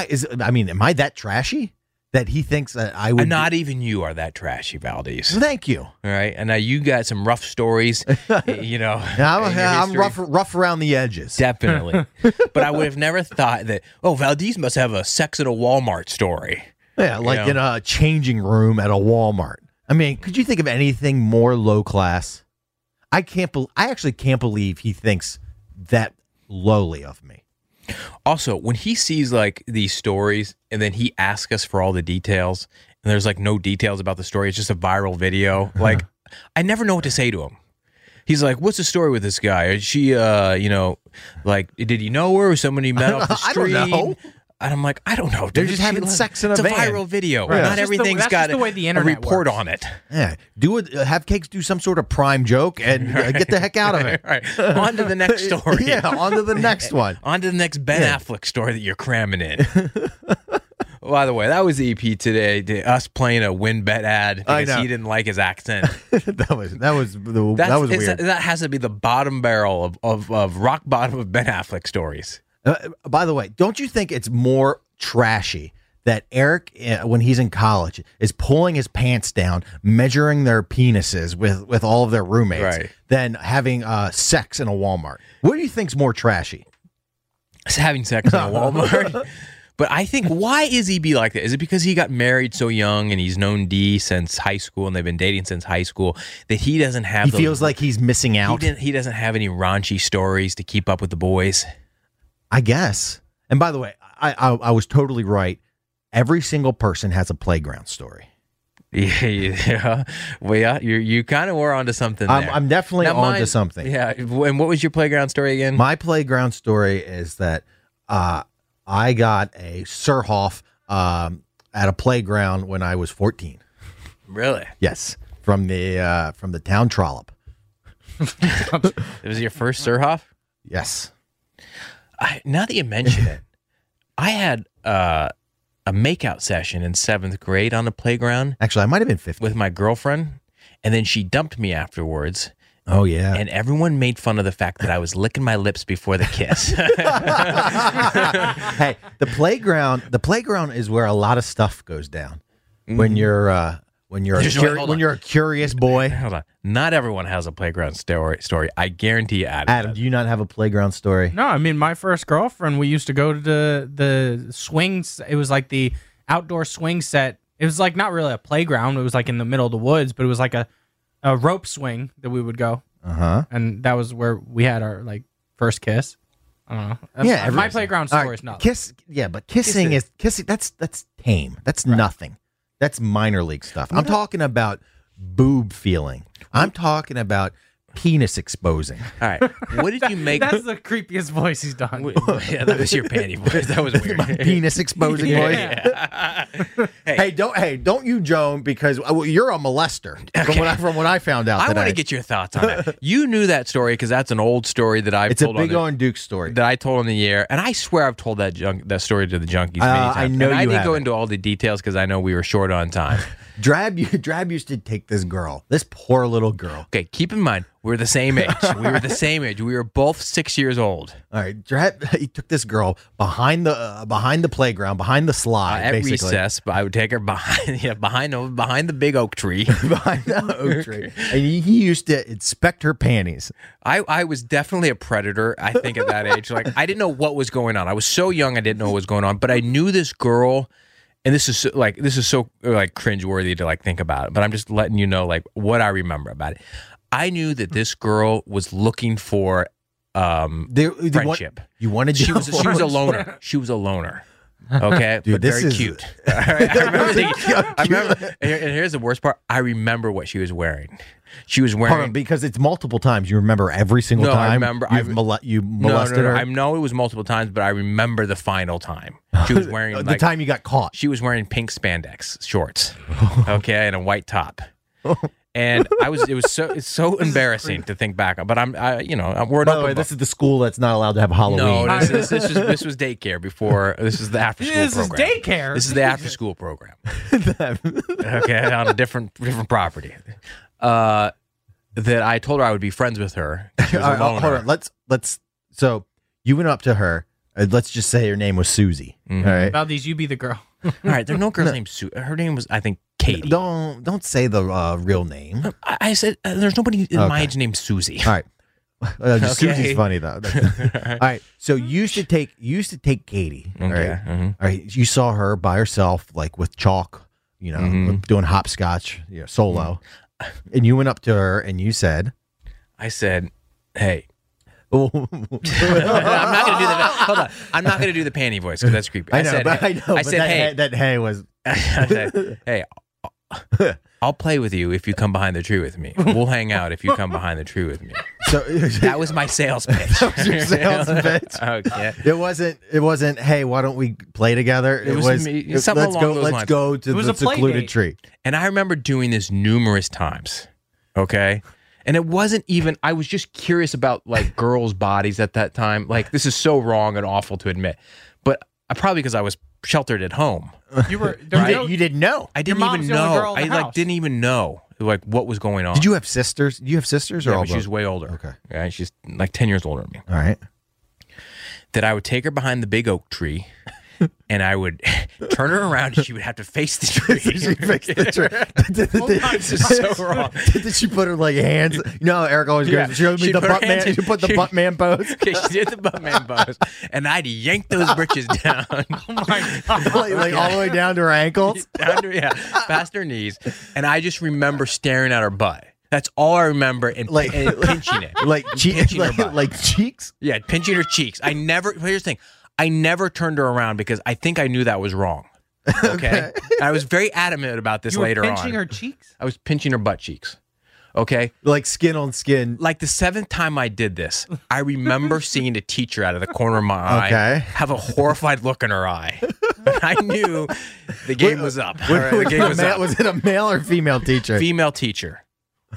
Am I that trashy that he thinks that I would? And not even you are that trashy, Valdez. Thank you. All right, and now you got some rough stories, in your I'm history. rough around the edges. Definitely. But I would have never thought that, Valdez must have a sex at a Walmart story. Yeah, like in a changing room at a Walmart. I mean, could you think of anything more low class? I actually can't believe he thinks that lowly of me. Also, when he sees like these stories and then he asks us for all the details and there's like no details about the story, it's just a viral video. Like, I never know what to say to him. He's like, what's the story with this guy? Is she, like, did he know her or somebody met off the I street? don't know. And I'm like, I don't know. They're dude. just having sex in a It's van. a viral video. Right. Not That's just everything's that's got just the way the a internet report works. on it. Yeah, have Cakes do some sort of prime joke and get the heck out of it. All right. On to the next story. Yeah, on to the next one. On to the next Ben Affleck story that you're cramming in. By the way, that was EP today. Us playing a WinBet ad because know. he didn't like his accent. that was weird. That has to be the bottom barrel of rock bottom of Ben Affleck stories. By the way, don't you think it's more trashy that Eric, when he's in college, is pulling his pants down, measuring their penises with all of their roommates, Right. than having sex in a Walmart? What do you think's more trashy? It's having sex in a Walmart. But I think, why is he be like that? Is it because he got married so young and he's known Dee since high school and they've been dating since high school that he doesn't have He feels like he's missing out. he doesn't have any raunchy stories to keep up with the boys? I guess. And by the way, I was totally right. Every single person has a playground story. Yeah. Well, yeah, you kind of were onto something there. I'm definitely Now, onto something. Yeah. And what was your playground story again? My playground story is that I got a Surhoff at a playground when I was 14. Really? Yes, from the town trollop. It was your first Surhoff? Yes. Now that you mention it, I had a makeout session in 7th grade on the playground Actually, I might have been 15. with my girlfriend, and then she dumped me afterwards Oh yeah. and everyone made fun of the fact that I was licking my lips before the kiss. Hey, the playground is where a lot of stuff goes down. When you're a Hold on. curious boy. Hold on. Not everyone has a playground story. I guarantee you, Adam, do you not have a playground story? No, I mean, my first girlfriend, we used to go to the swings. It was like the outdoor swing set. It was like not really a playground. It was like in the middle of the woods, but it was like a rope swing that we would go. And that was where we had our like first kiss. I don't know. Yeah, my playground All story right, is not. but kissing is that's tame. That's nothing. That's minor league stuff. I'm talking about boob feeling. I'm talking about penis exposing. All right. What did you make? That's the creepiest voice he's done. Yeah, that was your panty voice. That was weird. My penis exposing voice. Yeah. Hey, don't you, Joan? Because you're a molester. From what I found out I today. want to get your thoughts on that. You knew that story because that's an old story that I've It's a told Big on O and Duke story. that I told on the air, and I swear I've told that story to the junkies many times. I know and I you didn't go haven't. into all the details because I know we were short on time. Drab used to take this poor little girl. Okay, keep in mind we're the same age. We were both 6 years old. All right, he took this girl behind the playground, behind the slide, At basically. recess, but I would take her behind the big oak tree. behind the oak tree, and he used to inspect her panties. I was definitely a predator, I think, at that age. Like, I didn't know what was going on. I was so young, I didn't know what was going on. But I knew this girl, and this is so cringeworthy to like think about it. But I'm just letting you know like what I remember about it. I knew that this girl was looking for friendship. You wanted She was a loner. She was a loner. Okay, Dude, but this very is- cute. All right, I remember. And here's the worst part. I remember what she was wearing. She was wearing. Hold on, because it's multiple times. You remember every single No, I time. remember- You molested her. I know it was multiple times, but I remember the final time. She was wearing the time you got caught. she was wearing pink spandex shorts, okay, and a white top. And it's so embarrassing to think back on. But we're By an the open way, book. this is the school that's not allowed to have Halloween. No, this was daycare before. This is the after school This is program. daycare. This is the after school program. Okay, on a different property. That I told her I would be friends with her. She was All a right, loner. hold on. Let's. So you went up to her. Let's just say her name was Susie. Mm-hmm. All right. Valdez, you be the girl. All right, there's no girl's name Sue. Her name was, I think, Katie. Don't say the real name. I said there's nobody in my Okay. age named Susie. All right. Susie's Okay. funny though. All right. So you used to take Katie. All Okay, right. mhm. All right. You saw her by herself, like with chalk, doing hopscotch, solo. And you went up to her and you said, I said, "Hey." "Oh, I'm not gonna do the. Hold on. I'm not gonna do the panty voice because that's creepy. I know, said, but I know." I but said, that, "Hey." that hey was I said, "Hey, I'll play with you if you come behind the tree with me. We'll hang out if you come behind the tree with me." so. That was my sales pitch. your sales pitch. Okay. It wasn't. Hey, why don't we play together? It was was. me- something let's along go. those Let's lines. go to It was the a play secluded date. tree. And I remember doing this numerous times. Okay. And it wasn't even, I was just curious about like girls' bodies at that time. Like, this is so wrong and awful to admit. But probably because I was sheltered at home. You were. There was no- You didn't know. I didn't mom's even the only know. girl in I the like house. didn't even know like what was going on. Did you have sisters? Do you have sisters or Yeah, all but she's both? way older. Okay. Yeah, she's like 10 years older than me. All right. That I would take her behind the big oak tree and I would turn her around and she would have to face the tree. She fixed the tree. This is so wrong. Did she put her like hands? No, Eric always goes. Yeah, She showed me she'd the put her butt hands man. in- She put the she- butt man pose. Okay, she did the buttman pose, and I'd yank those britches down, Oh my god. like all the way down to her ankles. down to, past her knees, and I just remember staring at her butt. That's all I remember, and, Like- and pinching it, Like pinching her butt. like cheeks. Yeah, pinching her cheeks. Here's the thing, I never turned her around because I think I knew that was wrong. Okay, I was very adamant about this You were later pinching on. her cheeks. I was pinching her butt cheeks. Okay. Like skin on skin. Like the 7th time I did this, I remember seeing a teacher out of the corner of my eye Okay. have a horrified look in her eye. I knew the game was up. All right, the game was up. Was it a male or female teacher? Female teacher.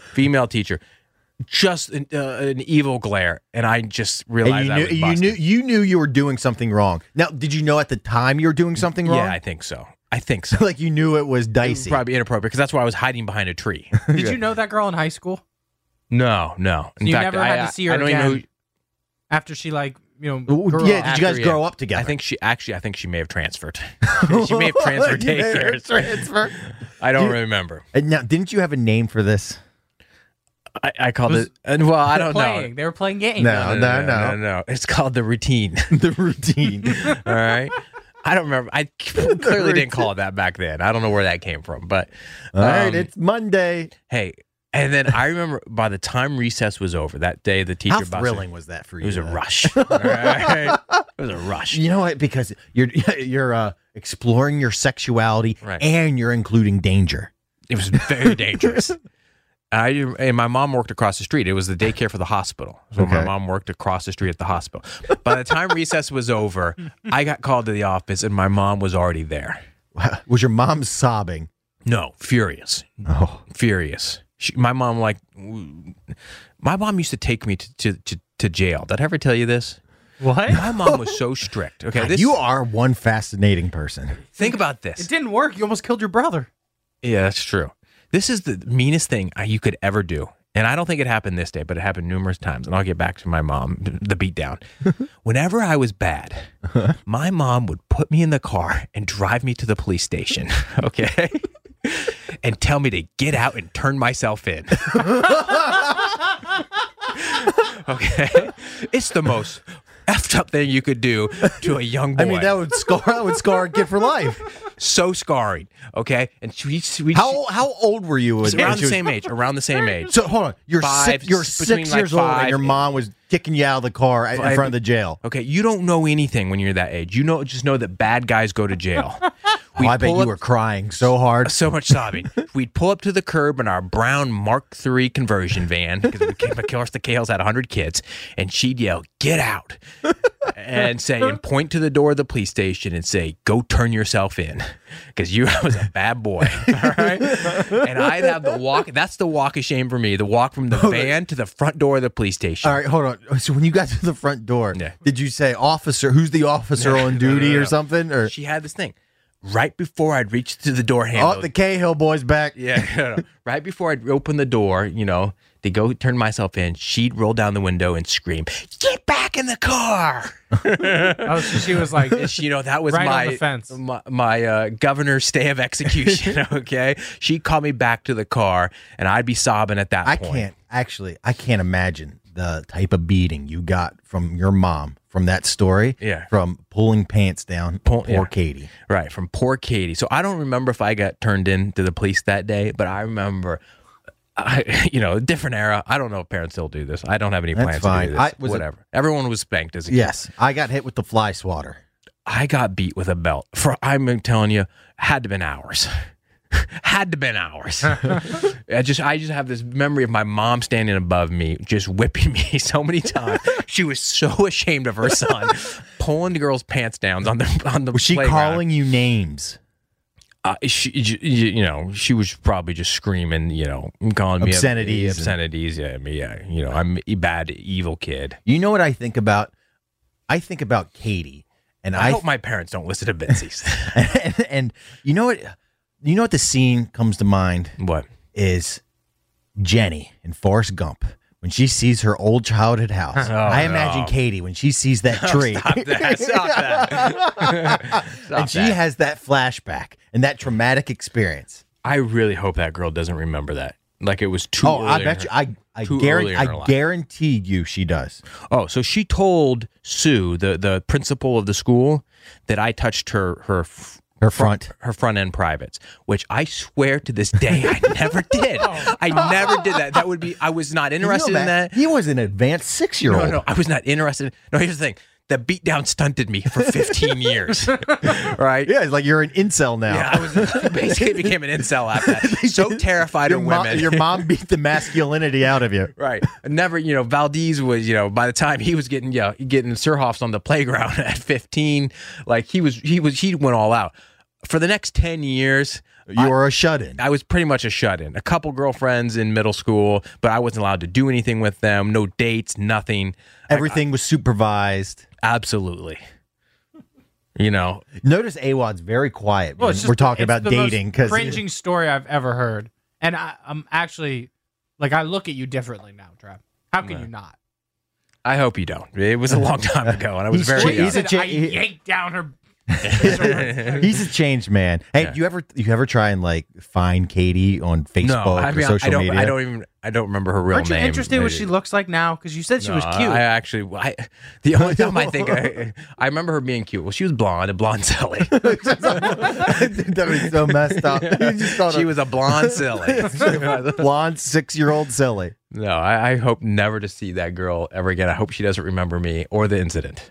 Just an evil glare, and I just realized And you knew you were doing something wrong. Now, did you know at the time you were doing something wrong? Yeah, I think so. Like you knew it was dicey. Probably inappropriate because that's why I was hiding behind a tree. Did you know that girl in high school? No. In You fact, never had to see her I don't even know again? After she grew Yeah, up. did you guys After, grow yeah. up together? I think she may have transferred. She may have transferred daycares. Transfer. I don't remember. And now, didn't you have a name for this? I called it. Well, I don't know. They were playing games. No. It's called the routine. The routine. All right. I don't remember. I clearly didn't call it that back then. I don't know where that came from. But All right, it's Monday. hey, and then I remember by the time recess was over that day, the teacher How busted. thrilling was that for you? It was a though? rush. All right? It was a rush. You know what? Because you're exploring your sexuality Right. and you're including danger. It was very dangerous. And my mom worked across the street. It was the daycare for the hospital. So my Okay. mom worked across the street at the hospital. By the time recess was over, I got called to the office and my mom was already there. Was your mom sobbing? No, furious. Oh, Furious. My mom used to take me to jail. Did I ever tell you this? What? My mom was so strict. Okay, you are one fascinating person. think about It this. didn't work. You almost killed your brother. Yeah, that's true. This is the meanest thing you could ever do. And I don't think it happened this day, but it happened numerous times. And I'll get back to my mom, the beatdown. Whenever I was bad, my mom would put me in the car and drive me to the police station, okay? And tell me to get out and turn myself in. Okay? It's the most effed up thing you could do to a young boy. I mean, that would scar a kid for life. So scarring, okay? And How old were you? when around she the was- same age. Around the same age. So hold on, you're Five, you're between, 6 like, years old, and 5, your mom was kicking you out of the car in Five- front of the jail. Okay, you don't know anything when you're that age. Just know that bad guys go to jail. Oh, I bet you were crying so hard. So much sobbing. We'd pull up to the curb in our brown Mark III conversion van because the Kales had 100 kids, and she'd yell, "Get out!" and point to the door of the police station and say, "Go turn yourself in," because you was a bad boy. All right, and I'd have the walk. That's the walk of shame for me. The walk from the van to the front door of the police station. All right, hold on. So when you got to the front door, Yeah. did you say, "Officer, who's the officer on duty" no. or something? Or She had this thing right before I'd reach to the door handle. oh, the Cahill boys back. Yeah, no. Right before I'd open the door, to go turn myself in, she'd roll down the window and scream, "Get back in the car!" Oh, so she was like, That was Right on my the fence. my governor's stay of execution. Okay, she'd call me back to the car, and I'd be sobbing at that point. I can't imagine the type of beating you got from your mom from that story. Yeah. From pulling pants down. Poor yeah. Katie. Right, from poor Katie. So I don't remember if I got turned in to the police that day, but I remember, a different era. I don't know if parents still do this. I don't have any That's plans fine. to do this. Was it- Whatever. Everyone was spanked as a kid. Yes, I got hit with the fly swatter. I got beat with a belt I'm telling you, had to been hours. Had to been hours. I just have this memory of my mom standing above me, just whipping me so many times. She was so ashamed of her son, pulling the girl's pants down on the Was she playground. calling you names? She was probably just screaming, calling me Obscenities. obscenities. Yeah, I'm a bad, evil kid. You know what I think about? I think about Katie, and I hope my parents don't listen to Bitsy's. and you know what? You know what the scene comes to mind What? is Jenny in Forrest Gump when she sees her old childhood house. I imagine Katie when she sees that tree. Stop that! Stop that! And she has that flashback and that traumatic experience. I really hope that girl doesn't remember that. Like it was too. Oh, early I in bet her- you. I too early in her life. guarantee you she does. Oh, so she told Sue, the principal of the school, that I touched her front. end privates, which I swear to this day I never did. I never did that. That would be. I was not interested in that. He was an advanced 6-year-old. No, I was not interested. No, here's the thing. The beatdown stunted me for 15 years. Right? Yeah, it's like you're an incel now. Yeah, I was basically became an incel after that. So terrified of women. Your mom beat the masculinity out of you. Right. Never, Valdez was, by the time he was getting Surhoffs on the playground at 15, like he went all out. For the next 10 years, You were a shut-in. I was pretty much a shut-in. A couple girlfriends in middle school, but I wasn't allowed to do anything with them. No dates, nothing. Everything was supervised. Absolutely. Notice Awad's very quiet when it's we're talking it's about the dating most because cringing story I've ever heard, and I'm actually Like, I look at you differently now, Trav. How can you not? I hope you don't. It was a long time ago, and I was very young. He's a I yanked down her. He's a changed man. Hey, Yeah. you ever try and like find Katie on Facebook No, I or mean, social media? I don't remember her real Aren't you name. interested in what she looks like now? Because you said she was cute. The only time I think I remember her being cute. Well, she was blonde and blonde silly. That was so messed up. You just thought She was a blonde silly. blonde 6-year-old silly. No, I hope never to see that girl ever again. I hope she doesn't remember me or the incident.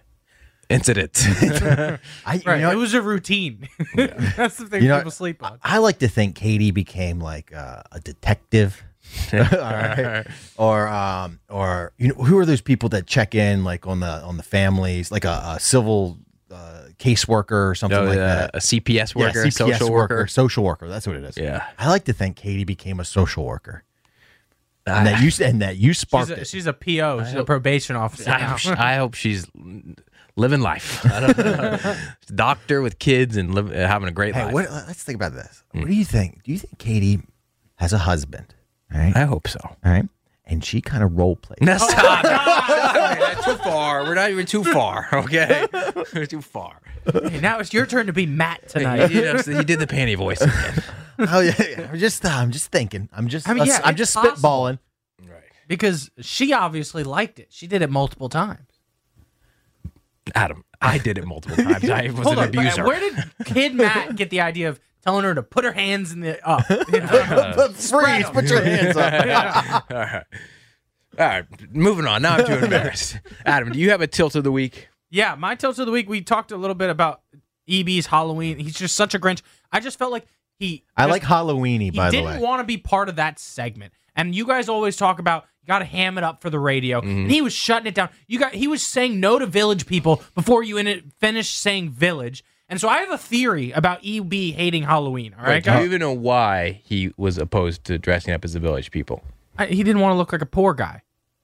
I, Right. you know, It was a routine. That's the thing You know, people sleep on. I like to think Katie became like a detective. All right. Or you know, who are those people that check in like on the families, like a civil caseworker or something like that? A CPS worker, CPS social worker. social worker. That's what it is. Yeah. I like to think Katie became a social worker, and that you sparked it. She's a PO. She's a probation officer now. I hope she's living life. I don't know. Doctor with kids and having a great Hey, life. let's think about this. What do you think? Do you think Katie has a husband? Right. I hope so. All right. And she kind of role plays. No, stop. That's too far. We're not even too far. Okay, we're too far. Hey, now it's your turn to be Matt tonight. He did the panty voice again. Oh yeah. I'm just thinking. I'm just I mean, yeah, I'm it's just possible. spitballing. Right, Because she obviously liked it. She did it multiple times. Adam. I did it multiple times. I was Hold an on. abuser. Where did Kid Matt get the idea of telling her to put her hands in the up? Freeze! Put your hands up. All right. All right. Moving on. Now I'm too embarrassed. Adam, do you have a tilt of the week? Yeah, my tilt of the week, we talked a little bit about EB's Halloween. He's just such a Grinch. I just felt like I like Halloweeny, by the he way. didn't want to be part of that segment. And you guys always talk about you got to ham it up for the radio. And he was shutting it down. He was saying no to Village people before you finished saying Village. And so I have a theory about EB hating Halloween. All right, Do you guys? even know why he was opposed to dressing up as the Village people? He didn't want to look like a poor guy.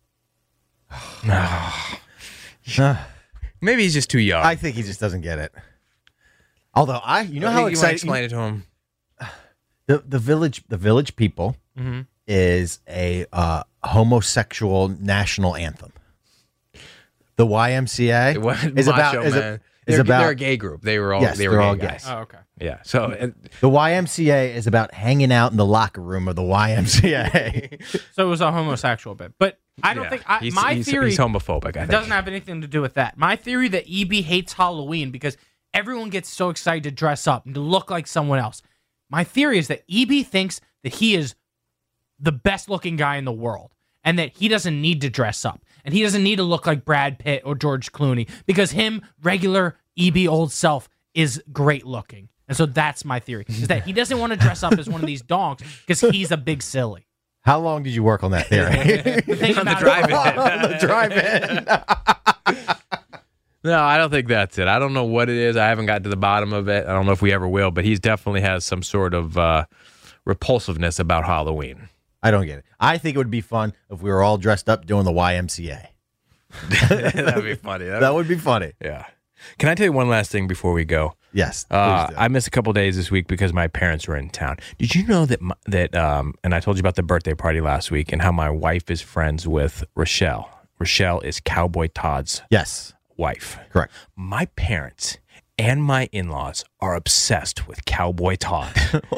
Maybe he's just too young. I think he just doesn't get it. Although you know how you wanna exciting explain it to him. the village people is a homosexual national anthem. The YMCA is about They're a gay group. They were all Yes, they were they're gay all guys. gay. Oh, okay. Yeah. So the YMCA is about hanging out in the locker room of the YMCA. So it was a homosexual bit. But I don't think my theory he's homophobic. I think. doesn't have anything to do with that. My theory that EB hates Halloween because everyone gets so excited to dress up and to look like someone else. My theory is that EB thinks that he is the best looking guy in the world and that he doesn't need to dress up and he doesn't need to look like Brad Pitt or George Clooney because him, regular EB old self, is great looking. And so that's my theory, is that he doesn't want to dress up as one of these dogs because he's a big silly. How long did you work on that theory? Think On the about it. drive-in. On the drive-in. No, I don't think that's it. I don't know what it is. I haven't got to the bottom of it. I don't know if we ever will, but he definitely has some sort of repulsiveness about Halloween. I don't get it. I think it would be fun if we were all dressed up doing the YMCA. That'd be funny. That would be funny. Yeah. Can I tell you one last thing before we go? Yes. please do. I missed a couple days this week because my parents were in town. Did you know that and I told you about the birthday party last week and how my wife is friends with Rochelle. Rochelle is Cowboy Todd's Yes. wife. Correct. My parents and my in-laws are obsessed with Cowboy Todd.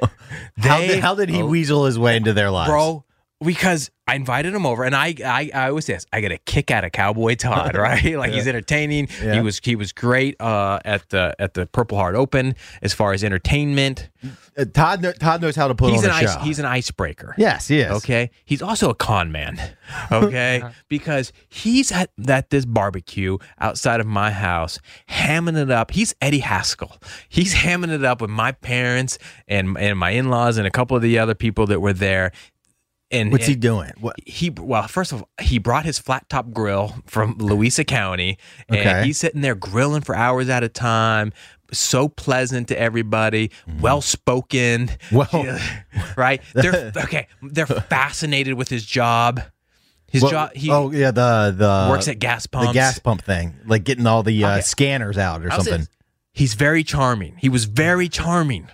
How did he weasel his way into their lives? Bro, because I invited him over, and I always say this, I get a kick out of Cowboy Todd, right? Like he's entertaining. Yeah. He was great at the Purple Heart Open as far as entertainment. Todd knows how to put on a show. He's an icebreaker. Yes, he is. Okay. He's also a con man. Okay. Because he's at this barbecue outside of my house, hamming it up. He's Eddie Haskell. He's hamming it up with my parents and my in-laws and a couple of the other people that were there. And What's he doing? What? First of all, he brought his flat top grill from Louisa County, and Okay. he's sitting there grilling for hours at a time. So pleasant to everybody, well spoken. Well- right? They're fascinated with his job. His job. He the works at gas pumps. The gas pump thing, like getting all the scanners out or I'll say something. this. He's very charming. He was very charming.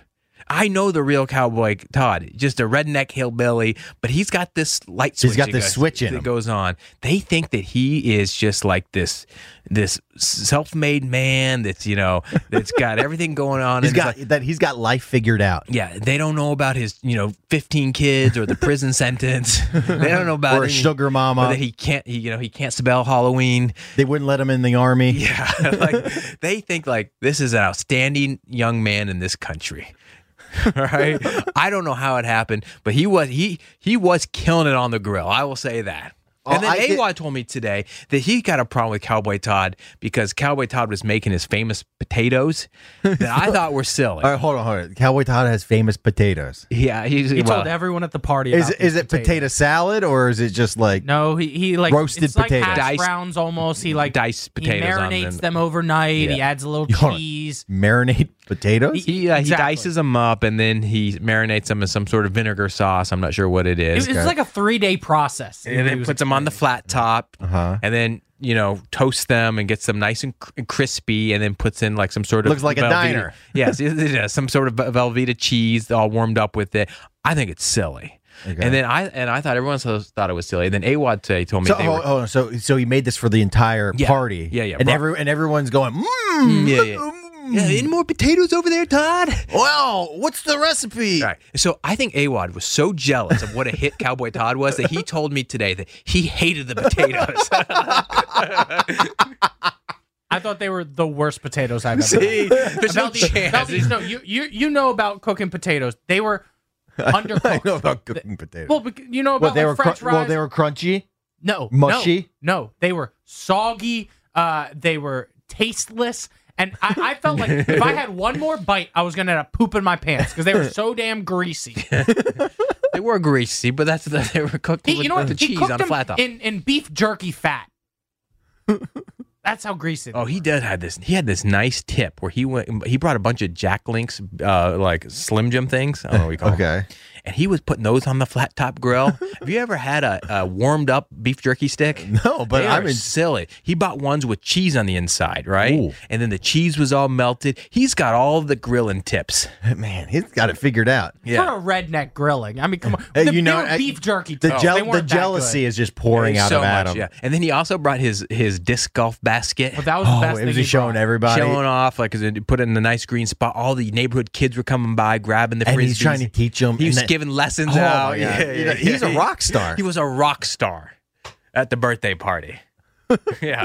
I know the real Cowboy Todd, just a redneck hillbilly, but he's got this light switch. He's got this switch in that him. goes on. They think that he is just like this self-made man that's that's got everything going on. He's got life figured out. Yeah, they don't know about his 15 kids or the prison sentence. They don't know about Or a sugar mama. or that he can't spell Halloween. They wouldn't let him in the army. Yeah, like they think like this is an outstanding young man in this country. All right, I don't know how it happened, but he was killing it on the grill. I will say that. Oh, And then AWOD told me today that he got a problem with Cowboy Todd because Cowboy Todd was making his famous potatoes that I thought were silly. All right, hold on. Cowboy Todd has famous potatoes. Yeah, He told everyone at the party. Is about it these potato potatoes. salad or is it just like No, he like Roasted it's like potatoes. hash Diced- browns almost. He like diced potatoes He on marinates them. them overnight. Yeah. He adds a little Hold on. cheese. marinate potatoes? He Exactly. dices them up and then he marinates them in some sort of vinegar sauce. I'm not sure what it is. It's like a 3-day process. And then puts them on the flat top, and then toasts them and gets them nice and crispy, and then puts in like some sort of Looks like a Velveeta- diner. Yes, some sort of Velveeta cheese all warmed up with it. I think it's silly. Okay. And then I thought everyone else thought it was silly. And then AWOD today told me So, they were, hold on. So he made this for the entire Yeah. party. Yeah. And everyone's going, yeah, any more potatoes over there, Todd? Wow, what's the recipe? All right. So I think AWOD was so jealous of what a hit Cowboy Todd was that he told me today that he hated the potatoes. I thought they were the worst potatoes I've ever See, had. there's no Valdez, chance. Valdez, no, you know about cooking potatoes. They were undercooked. I know about cooking potatoes. Well, you know about they like were French fries. they were crunchy. No, mushy? No, they were soggy. They were tasteless. And I felt like if I had one more bite, I was gonna end up pooping my pants because they were so damn greasy. They were greasy, but they were cooked with the He cheese cooked on a them flat top. in beef jerky fat. That's how greasy. Oh, he did have this. He had this nice tip where he brought a bunch of Jack Links, like Slim Jim things. I don't know what we call them. Okay. And he was putting those on the flat top grill. Have you ever had a warmed up beef jerky stick? No, but They I'm are in. silly. He bought ones with cheese on the inside, right? Ooh. And then the cheese was all melted. He's got all of the grilling tips. Man, he's got it figured out. For a redneck grilling. I mean, come on. Hey, They you know, were beef jerky. The, toast. jeal- They the weren't that jealousy good. is just pouring out so of much, Adam. yeah. And then he also brought his disc golf basket. But that was the best it thing was he just showing brought. everybody. Showing off, like, 'cause it put it in a nice green spot. All the neighborhood kids were coming by, grabbing the frisbees. And he's trying to teach them. He was and then- giving lessons Oh, out. my God. He's a rock star. He was a rock star at the birthday party. Yeah.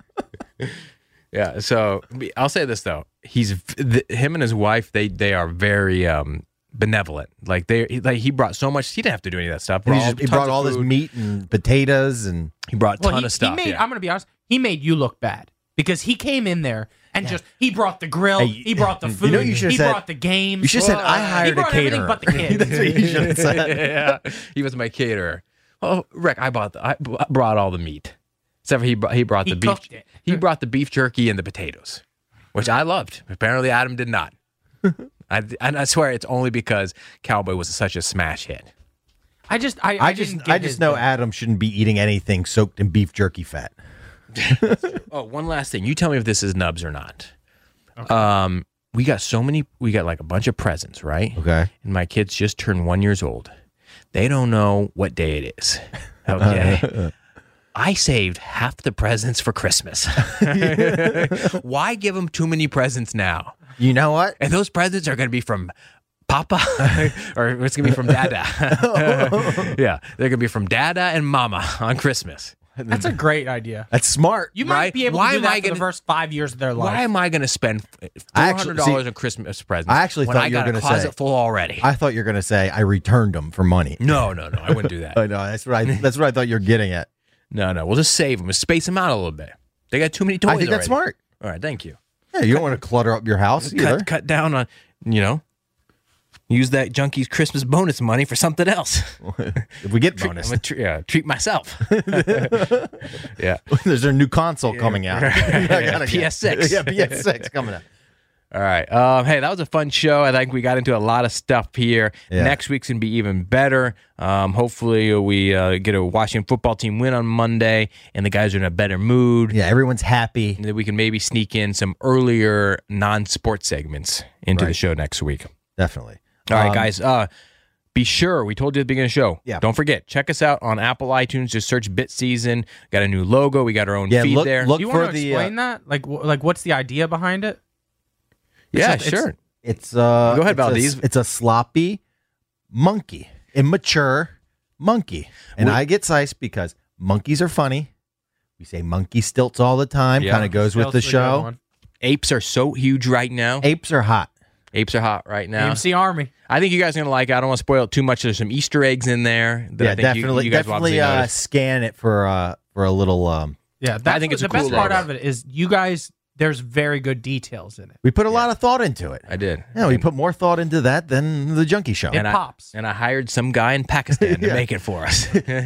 Yeah. So I'll say this though, him and his wife. They are very benevolent. Like he brought so much. He didn't have to do any of that stuff. And he brought all this food. meat and potatoes and He brought a ton Well, of stuff. He made, yeah. I'm going to be honest. He made you look bad because he came in there and he brought the grill, Hey, he brought the food, you should have he said- brought the games. you should have said, I He hired a brought everything caterer. but the kids. That's what you should have said. Yeah, he was my caterer. Oh, Rick, I brought all the meat, except for he brought He the beef. cooked it. He brought the beef jerky and the potatoes, which I loved. Apparently, Adam did not. I swear it's only because Cowboy was such a smash hit. I just know Adam shouldn't be eating anything soaked in beef jerky fat. Oh, one last thing. You tell me if this is nubs or not. Okay. We got like a bunch of presents, right? Okay. And my kids just turned 1 year old. They don't know what day it is. Okay. I saved half the presents for Christmas. Why give them too many presents now? You know what? And those presents are going to be from Papa, or it's going to be from Dada. Yeah, they're going to be from Dada and Mama on Christmas. That's a great idea. That's smart. You might Right? be able Why to am do I that for gonna- the first 5 years of their life. Why am I going to spend Actually, $400 see, on Christmas presents? I actually when thought I you were got a gonna closet say- full already. I thought you were going to say I returned them for money. No, I wouldn't do that. I know that's right. That's what I thought you were getting at. No, we'll just save them. We'll space them out a little bit. They got too many toys. I think that's already. smart. All right, thank you. Yeah, you don't want to clutter up your house either. Cut down on, use that Junkie's Christmas bonus money for something else. If we get bonus, I'm gonna treat myself. Yeah. there's a new console coming out. I gotta get- PS6. Yeah, PS6 coming out. All right. Hey, that was a fun show. I think we got into a lot of stuff here. Yeah. Next week's going to be even better. Hopefully, we get a Washington football team win on Monday, and the guys are in a better mood. Yeah, everyone's happy. And then we can maybe sneak in some earlier non-sports segments into the Right. show next week. Definitely. All right, guys. Be sure, we told you at the beginning of the show. Yeah. Don't forget, check us out on Apple iTunes. Just search Bit Season. Got a new logo. We got our own feed there. Do you want to explain that? Like what's the idea behind it? Yeah, sure. It's Go ahead, Valdez. It's a sloppy monkey, immature monkey, and I get sized because monkeys are funny. We say monkey stilts all the time. Yeah. Kind of goes with the show. Apes are so huge right now. Apes are hot. Apes are hot right now. AMC Army. I think you guys are gonna like it. I don't want to spoil it too much. There's some Easter eggs in there. That I think definitely. You guys will obviously notice. Scan it for a little. Yeah, I think it's the a cool best part logo. of it is you guys. There's very good details in it. We put a lot of thought into it. I did. Yeah, we put more thought into that than the Junkie Show. It pops. And I hired some guy in Pakistan to Yeah. make it for us.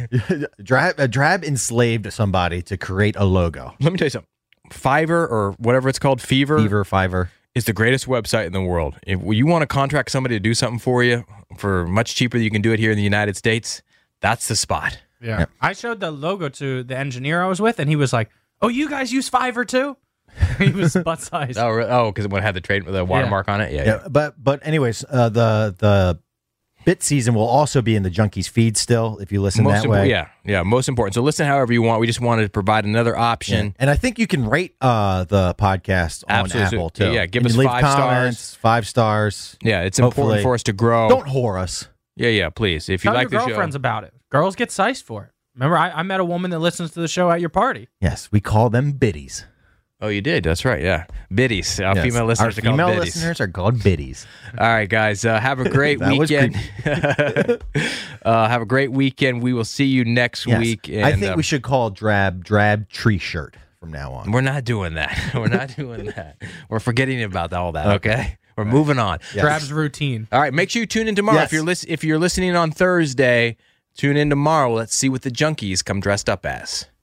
Drab enslaved somebody to create a logo. Let me tell you something. Fiverr or whatever it's called, Fiverr. is the greatest website in the world. If you want to contract somebody to do something for you for much cheaper than you can do it here in the United States, that's the spot. Yeah. I showed the logo to the engineer I was with, and he was like, "Oh, you guys use Fiverr too?" He was butt sized. Oh, because it would have the watermark on it. Yeah. But anyways, the Bit Season will also be in the Junkies feed still if you listen that way. Yeah, most important. So listen however you want. We just wanted to provide another option. Yeah. And I think you can rate the podcast on Absolutely. Apple too. Yeah, give And us leave 5 comments, stars. 5 stars. Yeah, it's Hopefully. important for us to grow. Don't whore us. Yeah, please. If you Tell like your the show. girlfriends about it. Girls get sized for it. Remember, I met a woman that listens to the show at your party. Yes, we call them biddies. Oh, you did. That's right. Yeah. Biddies. Our Yes, female listeners our are called female biddies. listeners are called biddies. All right, guys. Have a great That was weekend. Have a great weekend. We will see you next Yes. week. And, I think we should call drab tree shirt from now on. We're not doing that. We're not doing that. We're forgetting about all that. Okay. We're moving on. Yes. Drab's routine. All right. Make sure you tune in tomorrow. Yes. If you're listening on Thursday, tune in tomorrow. Let's see what the junkies come dressed up as.